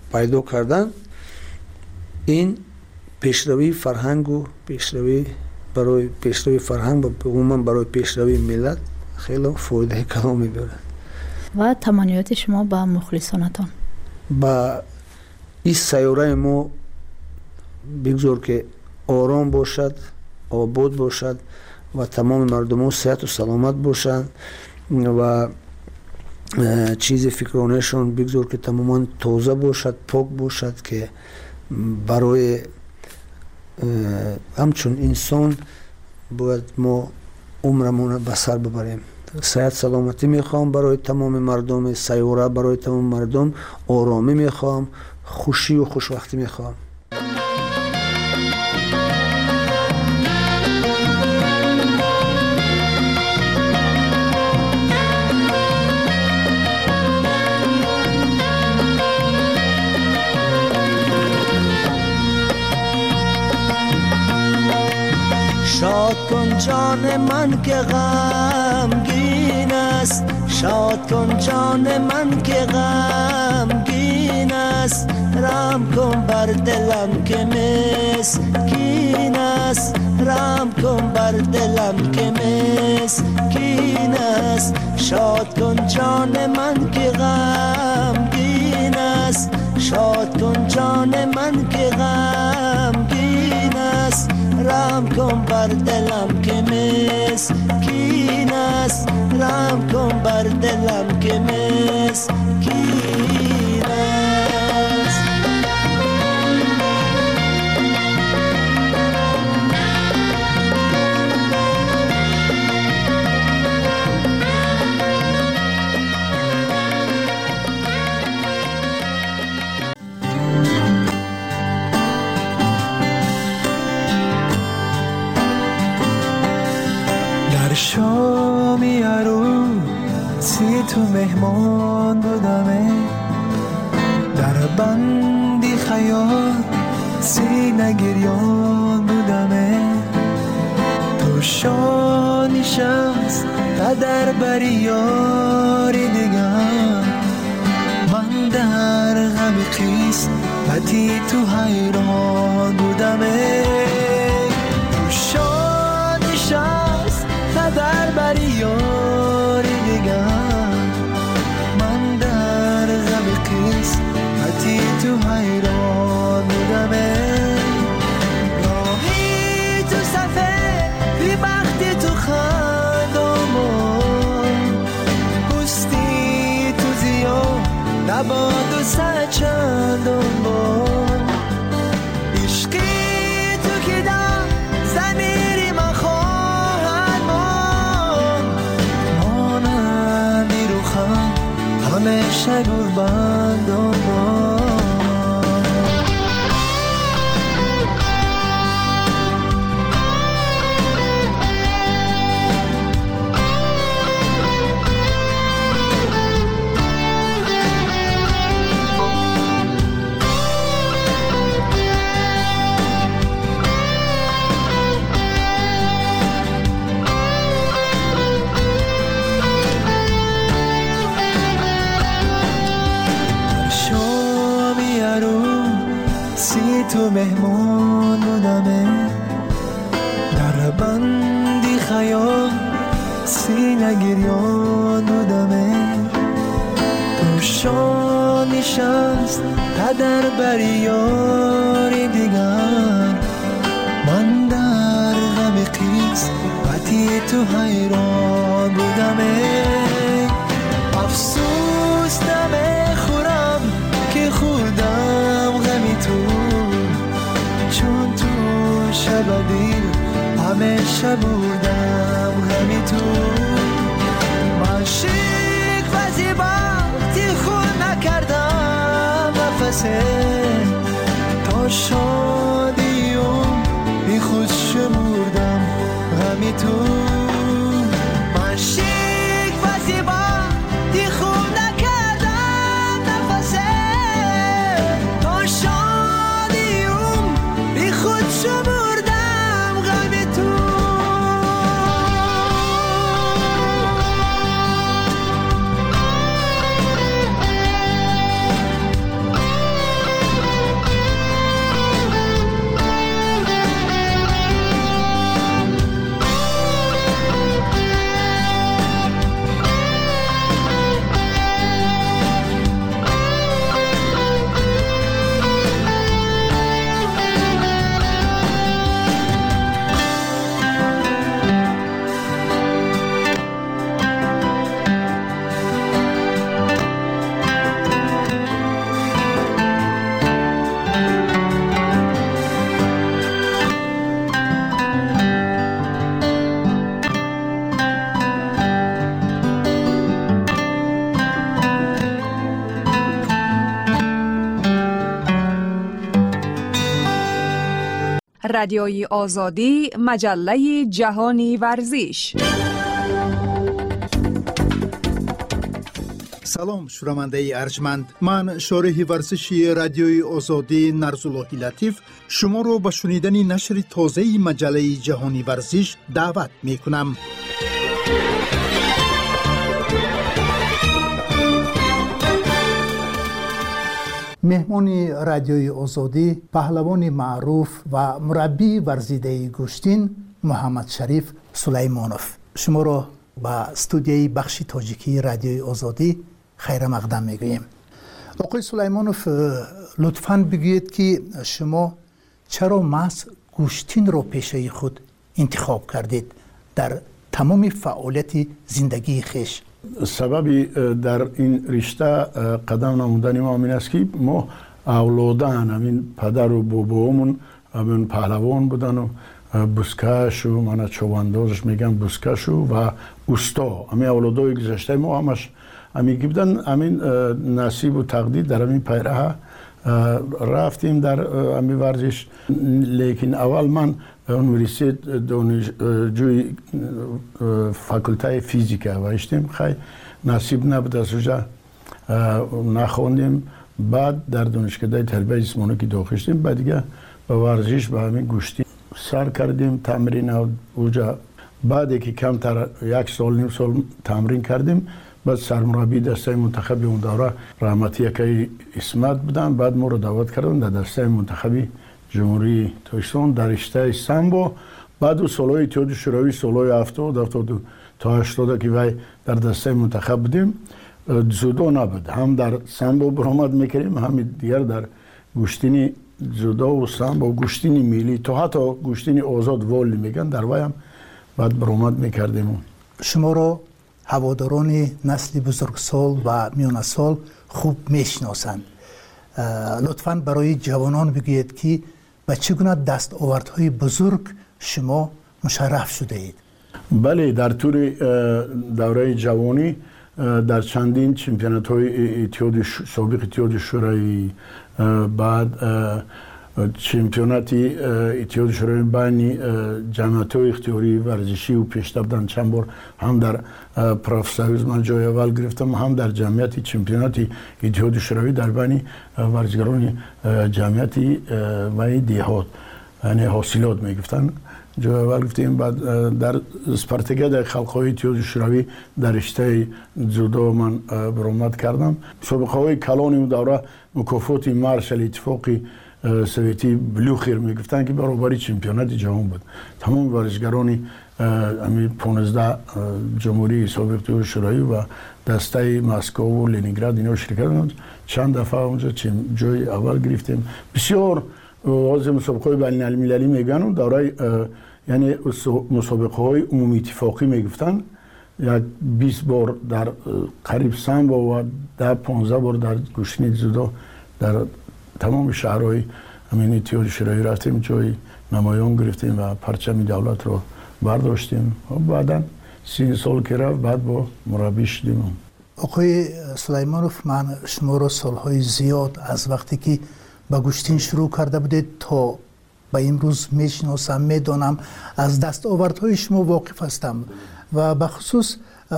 пайдо кардан, ин пешравии фарҳангу пешравӣ барои пешравии фарҳанг ва умуман барои пешравии миллат хеле фоидаи калон мебарад. ва таманниёти шумо ба мухлисонатон? ба ин сайёраи мо бигзор ки ором бошад, обод бошад ва тамоми мардумон сеҳату саломат бошанд ва чизи фикронияшон бигзор ки тамоман тоза бошад, пок бошад, ки барои ҳамчун инсон бояд мо умрамона ба сар бибарем. сеҳат саломатӣ мехоҳам барои тамоми мардуми сайёра, барои тамоми мардум оромӣ мехоҳам, хушию хушбахтӣ мехоҳам. شاد کن جان من که غمگین است، شاد کن جان من که غمگین است، رحم کن بر دلم که مسکین است، رحم کن بر دلم که مسکین است. شاد کن جان من که غمگین است، شاد کن جان من که غمگین است، رحم کن بر دلم که مسکین است، رحم کن بر دلم که مسکین است. شامی عروسی تو مهمان بودمه، در بندی خیال سینه گریان بودمه، تو شانی شمس قدر بری یاری دیگر، من در غم خیس بتی تو حیران بودمه، تو شانی شمس قدر بری یاری دیگر، من در غم قسمتی تو حیران بودمه، راهی تو صفحه بی بختی تو خندامون، پوستی تو زیاد نباد و سر چندان بان، عشقی تو که در زمیری من خواهد مانندی رو خم همیشه گربندان بان. تو مهمان بودمه، در بندی خیال سینه گریان بودمه، تو شانی شمس قدر بری یاری دیگر، من در غم قسمتی تو حیران بودمه، افسوس نمیخورم که خوردم غمی تو، چون تو شب دیر همیشه بودم غمی تو، من شیک و زیباتی خود نکردم نفسه، تا شادیم بی خود شمردم غمی تو، من شیک و زیباتی خود نکردم نفسه، تا شادیم بی خود شمردم غمی تو. رادیوی آزادی، مجله جهانی ورزش. سلام شنونده ارجمند، من شارح ورزشی رادیوی آزادی نرزاللهی لطیف شما رو به شنیدن نشر تازه مجله جهانی ورزش دعوت می کنم. مهمان رادیوی آزادی پهلوان معروف و مربی ورزیده گوشتین محمد شریف سلیمانوف شما رو به استودیوی بخش تاجیکی رادیوی آزادی خیر مقدم میگوییم. آقای سلیمانوف، لطفاً بگویید که شما چرا محض گوشتین رو پیشه خود انتخاب کردید در تمام فعالیت زندگی خیش؟ سببی در این رشته قدم نمودن ما این است که ما اولادان همین پدر و بابامون همین پهلوان بودن و بزکش و من چواندازش میگم بزکش و اوستا، همین اولادای گذشته ما همش همین بودن. همین نصیب و تقدیر در همین پیراه رفتیم در همین ورزش. لیکن اول من یونیورسیت دانشجوی فاکولته فیزیک هستیم، خیلی نصیب نبود از اونجا نخوندیم. بعد در دانشکده تربیت جسمانی که داخل شدیم، بعد دیگه به ورزش به همین گوشتی سر کردیم، تمرین اونجا. بعد که کمتر یک سال نیم سال تمرین کردیم، بعد سرمربی دسته منتخبی اون دوره رحمتی یکی اسمت بودن. بعد ما رو دعوت کردن در دسته منتخبی جمهوری تاجیکستان در رشته سامبو. بعد سالهای اتحاد شوروی سالهای هفتاد هفتاد تا هشتاد که وای در دسته منتخب بودیم. جودو نبود، هم در سامبو برآمد میکردیم، هم دیگر در گوشتینی جودو و سامبو گوشتینی ملی تا حتی گوشتینی آزاد والی میگن در وای هم بعد برآمد میکردیم. شما رو هواداران نسل بزرگسال و میانه سال خوب میشناسند. لطفاً برای جوانان بگویید که به چگونه دستاوردهای بزرگ شما مشرف شده اید؟ بله، در طول دوره جوانی در چندین چمپیونات های اتحاد سابق اتحاد شوروی، بعد چمپیوناتی اتحاد شوروی بین جمعیت های اختیاری ورزشی و پیشرفت بودن. چند بار هم در پروفسوریز من جای اول گرفتم، هم در جمعیت چمپیوناتی اتحاد شوروی در بین ورزشکاران جمعیتی و دیهات، یعنی حاصلات میگفتن، جای اول گرفتیم. بعد در اسپارتاکیاد خلق‌های اتحاد شوروی در رشته جودو من برآمد کردم. مسابقه های کلان اون دوره مکافات مارشال اتفاقی سویتی بلوخیر میگفتن که برابری چمپیونات جهان بود. تمام ورزشکاران همین پانزده جمهوری سابق شوروی و دسته مسکو و لنینگراد اینا شرکت کردند. چند دفعه اونجا جای اول گرفتیم. بسیار از مسابقه های بین المللی میگن دوره، یعنی مسابقه های عمومی اتفاقی میگفتن. یک بیست بار در قریب سامبو و ده پانزده بار در گوشتین جودو در تمام شهرهای همین اتحاد شوروی رفتیم، جای نمایان گرفتیم و پرچم دولت رو برداشتیم. و بعدا سی سال که رفت بعد با مربی شدیم. آقای سلیمانوف، من شما رو سالهای زیاد از وقتی که با گوشتین شروع کرده بودید تا به امروز میشناسم، میدانم، از دستاوردهای شما واقف هستم و به خصوص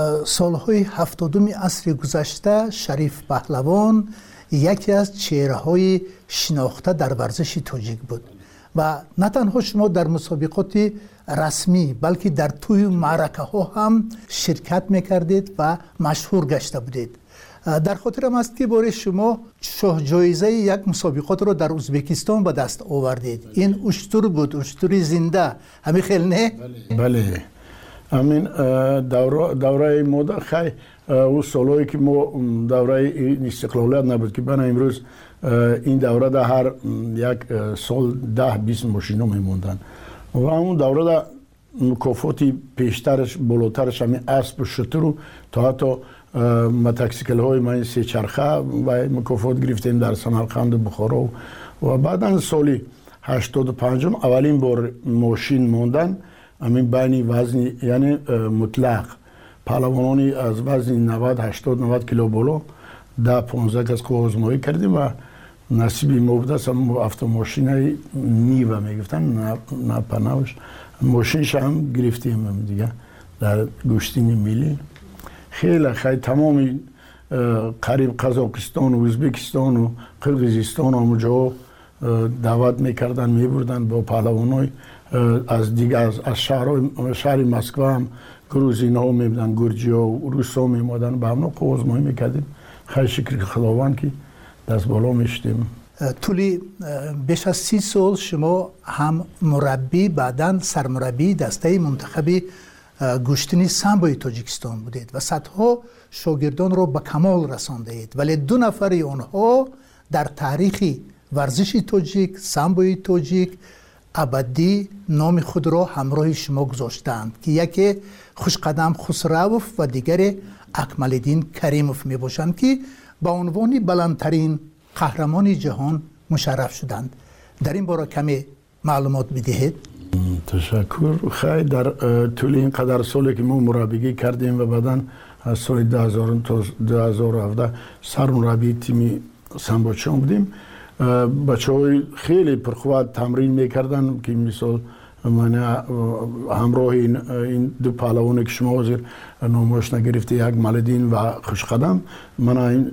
سالهای هفتادم عصر گذشته شریف پهلوان یکی از چهره‌های شناخته در ورزش تاجیک بود و نه تنها شما در مسابقات رسمی بلکه در توی معرکه ها هم شرکت میکردید و مشهور گشته بودید. در خاطرم است که باره شما شاه جایزه یک مسابقات رو در ازبکستان به دست آوردید. این اشتر بود، اشتری زنده، همین خیلی نه؟ بله، همین دوره دوره ما خیلی او سالهایی که ما دوره استقلالیت نبود که بنا امروز این دوره در هر یک سال ده بیست ماشینا میموندن و همون دوره در مکافاتی پیشترش بالاترش همین اسب و شتر تا حتی متکسیکل های من سه چرخه و مکافات گرفتیم در سمرقند و بخارا و بعدا سالی هشتاد و پنج اولین بار ماشین موندن همین بین وزن یعنی مطلق پهلوانانی از وزن نود هشتاد نود کیلو بالا ده پانزده کس آزمایی کردیم و نصیبی مبدا سم автомашинای نیو میگفتن نه پناهش ماشینش هم گرفتیم دیگه در گوشتین ملی خیلی خیلی تمامی قریب قزاقستان و ازبکستان و قرقیزستان اونجا دعوت میکردن میبردن با پهلوانای از دیگه از از شهر شهر مسکو هم گروزین ها میبودن گرجی ها و روس ها میمودن به همون قوزمایی میکردیم خیلی شکر خداوند که دست بالا میشتیم. طولی بیش از سی سال شما هم مربی بعداً سرمربی دسته منتخب گوشتنی سامبوی تاجیکستان بودید و صدها شاگردان رو به کمال رسانده اید، ولی دو نفر اونها در تاریخ ورزش تاجیک سامبوی تاجیک ابدی نام خود را همراه شما گذاشتند که یکی خوشقدم خسروف و دیگر اکمالدین کریموف می باشند که با عنوان بلندترین قهرمان جهان مشرف شدند. در این باره کمی معلومات بدهید. تشکر. خیلی در طول این قدر سالی که ما مربیگی کردیم و بعداً از سال دو هزار تا دو هزار و هفده سرمربی تیم سامبوچان بودیم. بچه های خیلی پرقوت تمرین میکردن که مثال من همراه این, این دو پهلوانی که شما حاضر نامش نگرفته یک مالدین و خوشقدم من این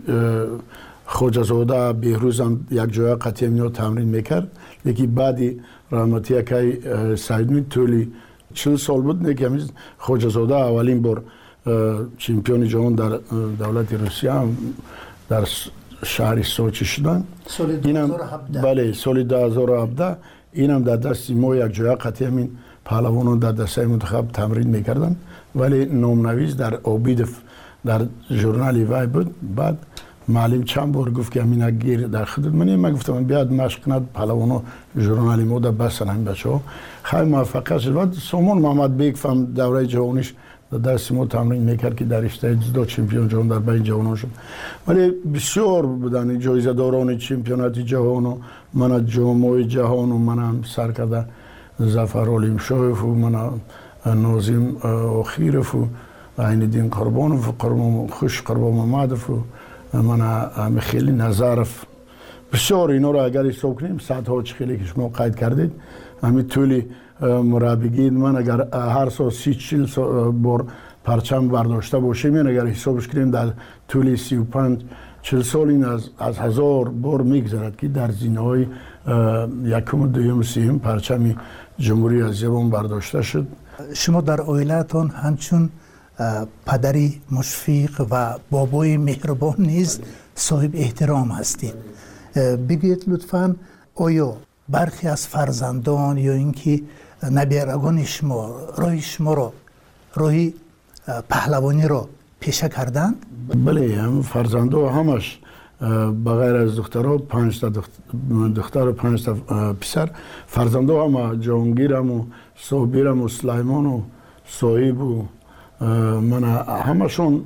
خوجزاده بهروز هم یک جای قطعی امنیات تمرین میکرد یکی بعدی رحمتی که سعیدمی طولی چل سال بود نه که خوجزاده اولین بار چمپیون جهان در دولت روسیه هم در شهر سوچی شدن. سال دو هزار و هفده. بله سال دو هزار و هفده اینم در دست ما یک جای قطعی همین پهلوانان در دسته منتخب تمرین میکردن ولی نامنویس در اوبیدف در ژورنال وای بود. بعد معلم چند بار گفت که همین گیر در خدمت منی من گفتم بیاد مشق کند پهلوانا ژورنال ما در بسن همین بچه‌ها خیلی موفق شد. بعد سامان محمد بیگ فهم دوره جهانیش در دست ما تمرین میکرد که در رشته جودو چمپیون جهان در بین جهان شد ولی بسیار بودن جایزه داران چمپیونات جهان و من جام جهان و منم سر کرده ظفر علیم شایف و من ناظم آخیرف و عین الدین قربانوف و قربان خوش قربان محمدف و من خیلی نظرف بسیار اینا رو اگر حساب کنیم صدها خیلی که شما قید کردید همین طولی مربیگی من اگر هر سال سی چل بار پرچم برداشته باشیم این اگر حسابش کنیم در طول سی و پنج چل سال این از, از هزار بار میگذرد که در زینه های یکم و دویم و سیم پرچم جمهوری اسیوان برداشته شد. شما در عائلتان همچون پدری مشفق و بابای مهربان نیز صاحب احترام هستید. بگید لطفاً آیا برخی از فرزندان یا اینکه نبیرگان شما راه شما را راه پهلوانی را پیشه کردند؟ بله هم فرزندا همش بغیر از دخترها پنج تا دختر و پنج تا پسر فرزندا هم جهانگیرم و صابرم و سلیمان و صاحب و من همشون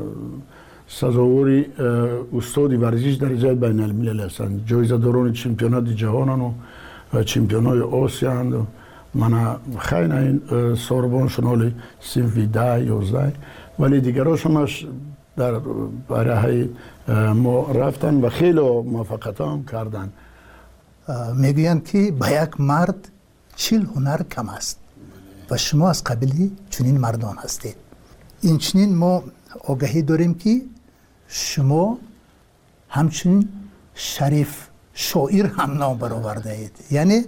سزاوری استادی ورزش درجه بین الملل هستند جایزه داران چمپیونات جهانن و چمپیونات آسیا هستند و من خیلی این سوربان شنالی صنف ده یازده ولی دیگرش همش در برای ما رفتن و خیلی موفقیت هم کردن. میگویند که به یک مرد چل هنر کم است و شما از قبیل چنین مردان هستید. این چنین ما آگاهی داریم که شما همچنین شریف شاعر هم نام برآورده اید. یعنی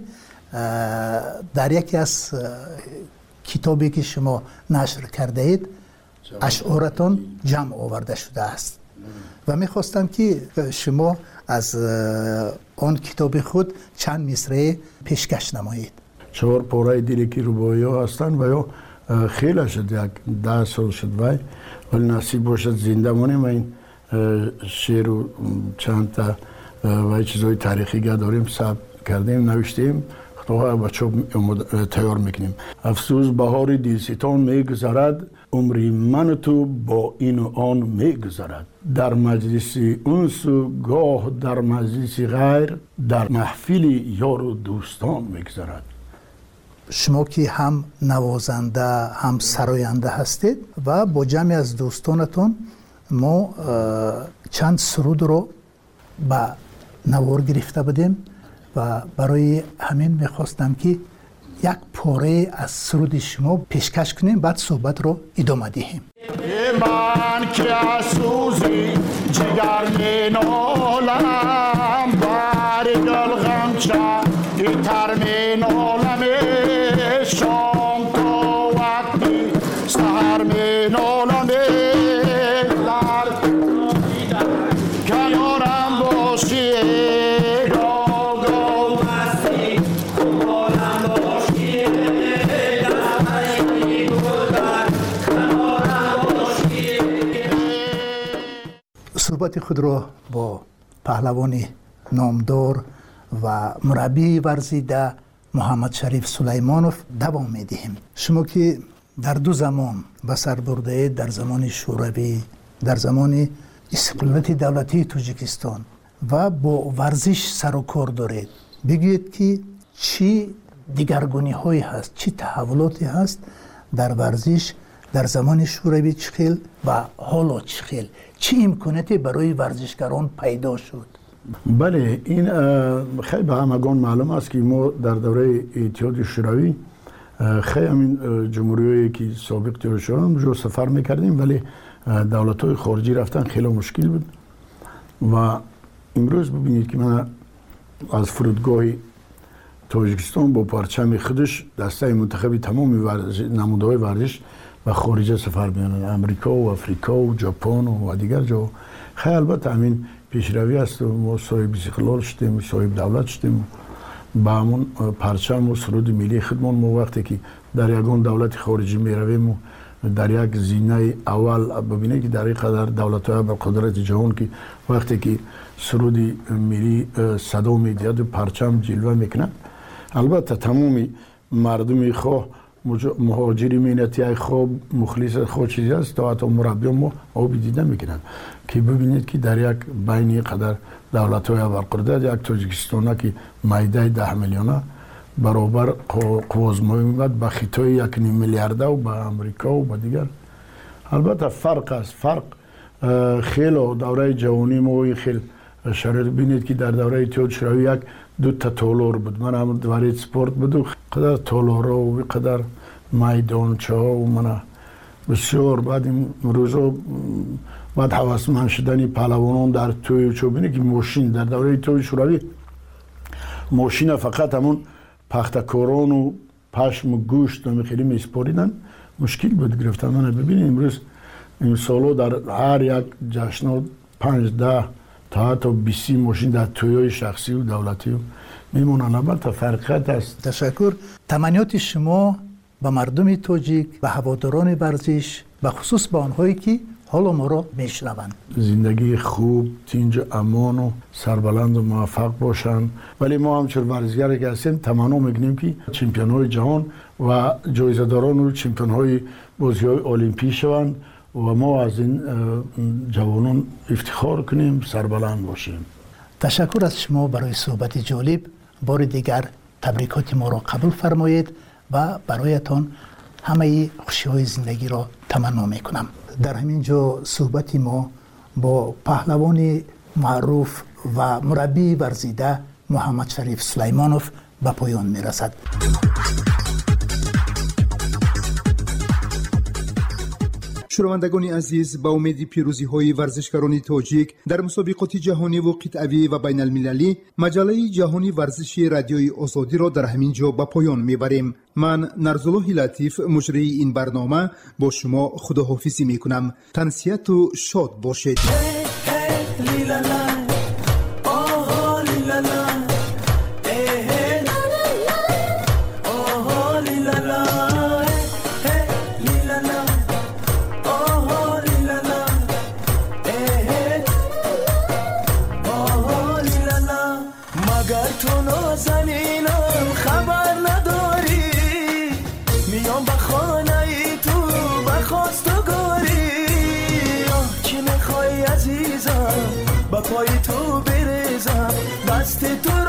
در یکی از کتابی که شما نشر کرده اید اشعارتان جمع آورده شده است و میخواستم که شما از آن کتاب خود چند مصرع پیشکش نمایید. چهار پاره دیلکی روبایی ها هستن و یا خیلی شد یک ده سال شد وای ولی نصیب باشد زنده مانیم و این شعر و چند تا و چیزهای تاریخی داریم ثبت کردیم نوشتیم خدا بچه تیار میکنیم. افسوس بهار دلستان میگذرد عمری من تو با این و آن میگذرد در مجلس انس و گاه در مجلس غیر در محفل یار و دوستان میگذرد. شما که هم نوازنده هم سراینده هستید و با جمعی از دوستانتون ما چند سرود رو به نوار گرفته بودیم و برای همین میخواستم که یک پاره از سرود شما پیشکش کنیم، بعد صحبت رو ادامه دهیم. من که از سوزی جگر می نالم، بر گل غمچه تر می نالم، شام تا وقتی سهر می نالم، کنارم باشی صحبت خود را با پهلوان نامدار و مربی ورزیده محمد شریف سلیمانوف دوام میدهیم. شما که در دو زمان به سر برده، در زمان شوروی، در زمان استقلالیت دولتی تاجیکستان و با ورزش سر و کار دارید، بگویید که چی دیگرگونی هایی هست، چی تحولاتی هست در ورزش در زمان شوروی چخیل و حالا چخیل، چی امکاناتی برای ورزشکاران پیدا شد؟ بله، این خیلی به همگان معلوم است که ما در دوره اتحاد شوروی خیلی همین جمهوریایی که سابق تیر شدن جو سفر میکردیم، ولی دولت‌های خارجی رفتن خیلی مشکل بود و امروز ببینید که من از فرودگاه تاجیکستان با پرچم خودش دسته منتخبی تمام نمودهای ورزش و خارجه سفر می‌کنند، امریکا و افریقا و ژاپن و دیگر جا. خیلی البته همین پیشروی است، ما صاحب استقلال شدیم، صاحب دولت شدیم، با همون پرچم و سرود ملی خودمان ما وقتی که در یگان دولت خارجی میرویم در یک زینه اول ببینید که در این قدر دولت‌های با قدرت جهان که وقتی که سرود ملی صدا می‌دهد و پرچم جلوه می‌کند، البته تمام مردم خواه مهاجری مینتی خواب مخلص خود چیزی است تا حتی مربیان ما آبی دیده میکنند که ببینید که در یک بین قدر دولت های برقرار یک تاجیکستان که مایده ده میلیونه برابر قوازمایی میمد به خطای یک نیم میلیارده و به امریکا و به دیگر. البته فرق است، فرق خیلی دوره جوانی ما خیلی شرایط بینید که در دوره اتحاد شوروی یک دو تا تالار بود، من هم دوره سپورت بود و قدر تالارا و قدر میدانچه ها و من بسیار بعد این روزا بعد حواسمند شدنی پهلوانان در توی چو بینید که ماشین در دوره اتحاد شوروی ماشین فقط همون پختکاران و پشم و گوشت و خیلی میسپاریدن، مشکل بود گرفتن. من ببینید امروز این سالو در هر یک جشن پنج ده تا حتی بیست ماشین در تویای شخصی و دولتی و میمونن. البته فرقیت است. تشکر. تمنیات شما به مردم تاجیک و هواداران ورزش و خصوص به آنهایی که حالا ما را میشنوند، زندگی خوب، تینج امان و سربلند و موفق باشند. ولی ما همچون ورزشگری که هستیم تمنا میکنیم که چمپیون های جهان و جایزه داران و چمپیون های بازی های المپیک شوند و ما از این جوانان افتخار کنیم، سربلند باشیم. تشکر از شما برای صحبت جالب. بار دیگر تبریکات ما را قبول فرمایید و برایتان همه خوشی های زندگی را تمنا میکنم. در همین جا صحبت ما با پهلوان معروف و مربی ورزیده محمد شریف سلیمانوف به پایان میرسد. شنوندگان عزیز، با امید پیروزی های ورزشکاران تاجیک در مسابقات جهانی و قطعی و بین المللی، مجله جهانی ورزشی رادیوی آزادی را در همین جا به پایان میبریم. من نرزالله لطیف مجری این برنامه با شما خداحافظی میکنم. تنسیت و شاد باشید. پای تو بریزم، دست تو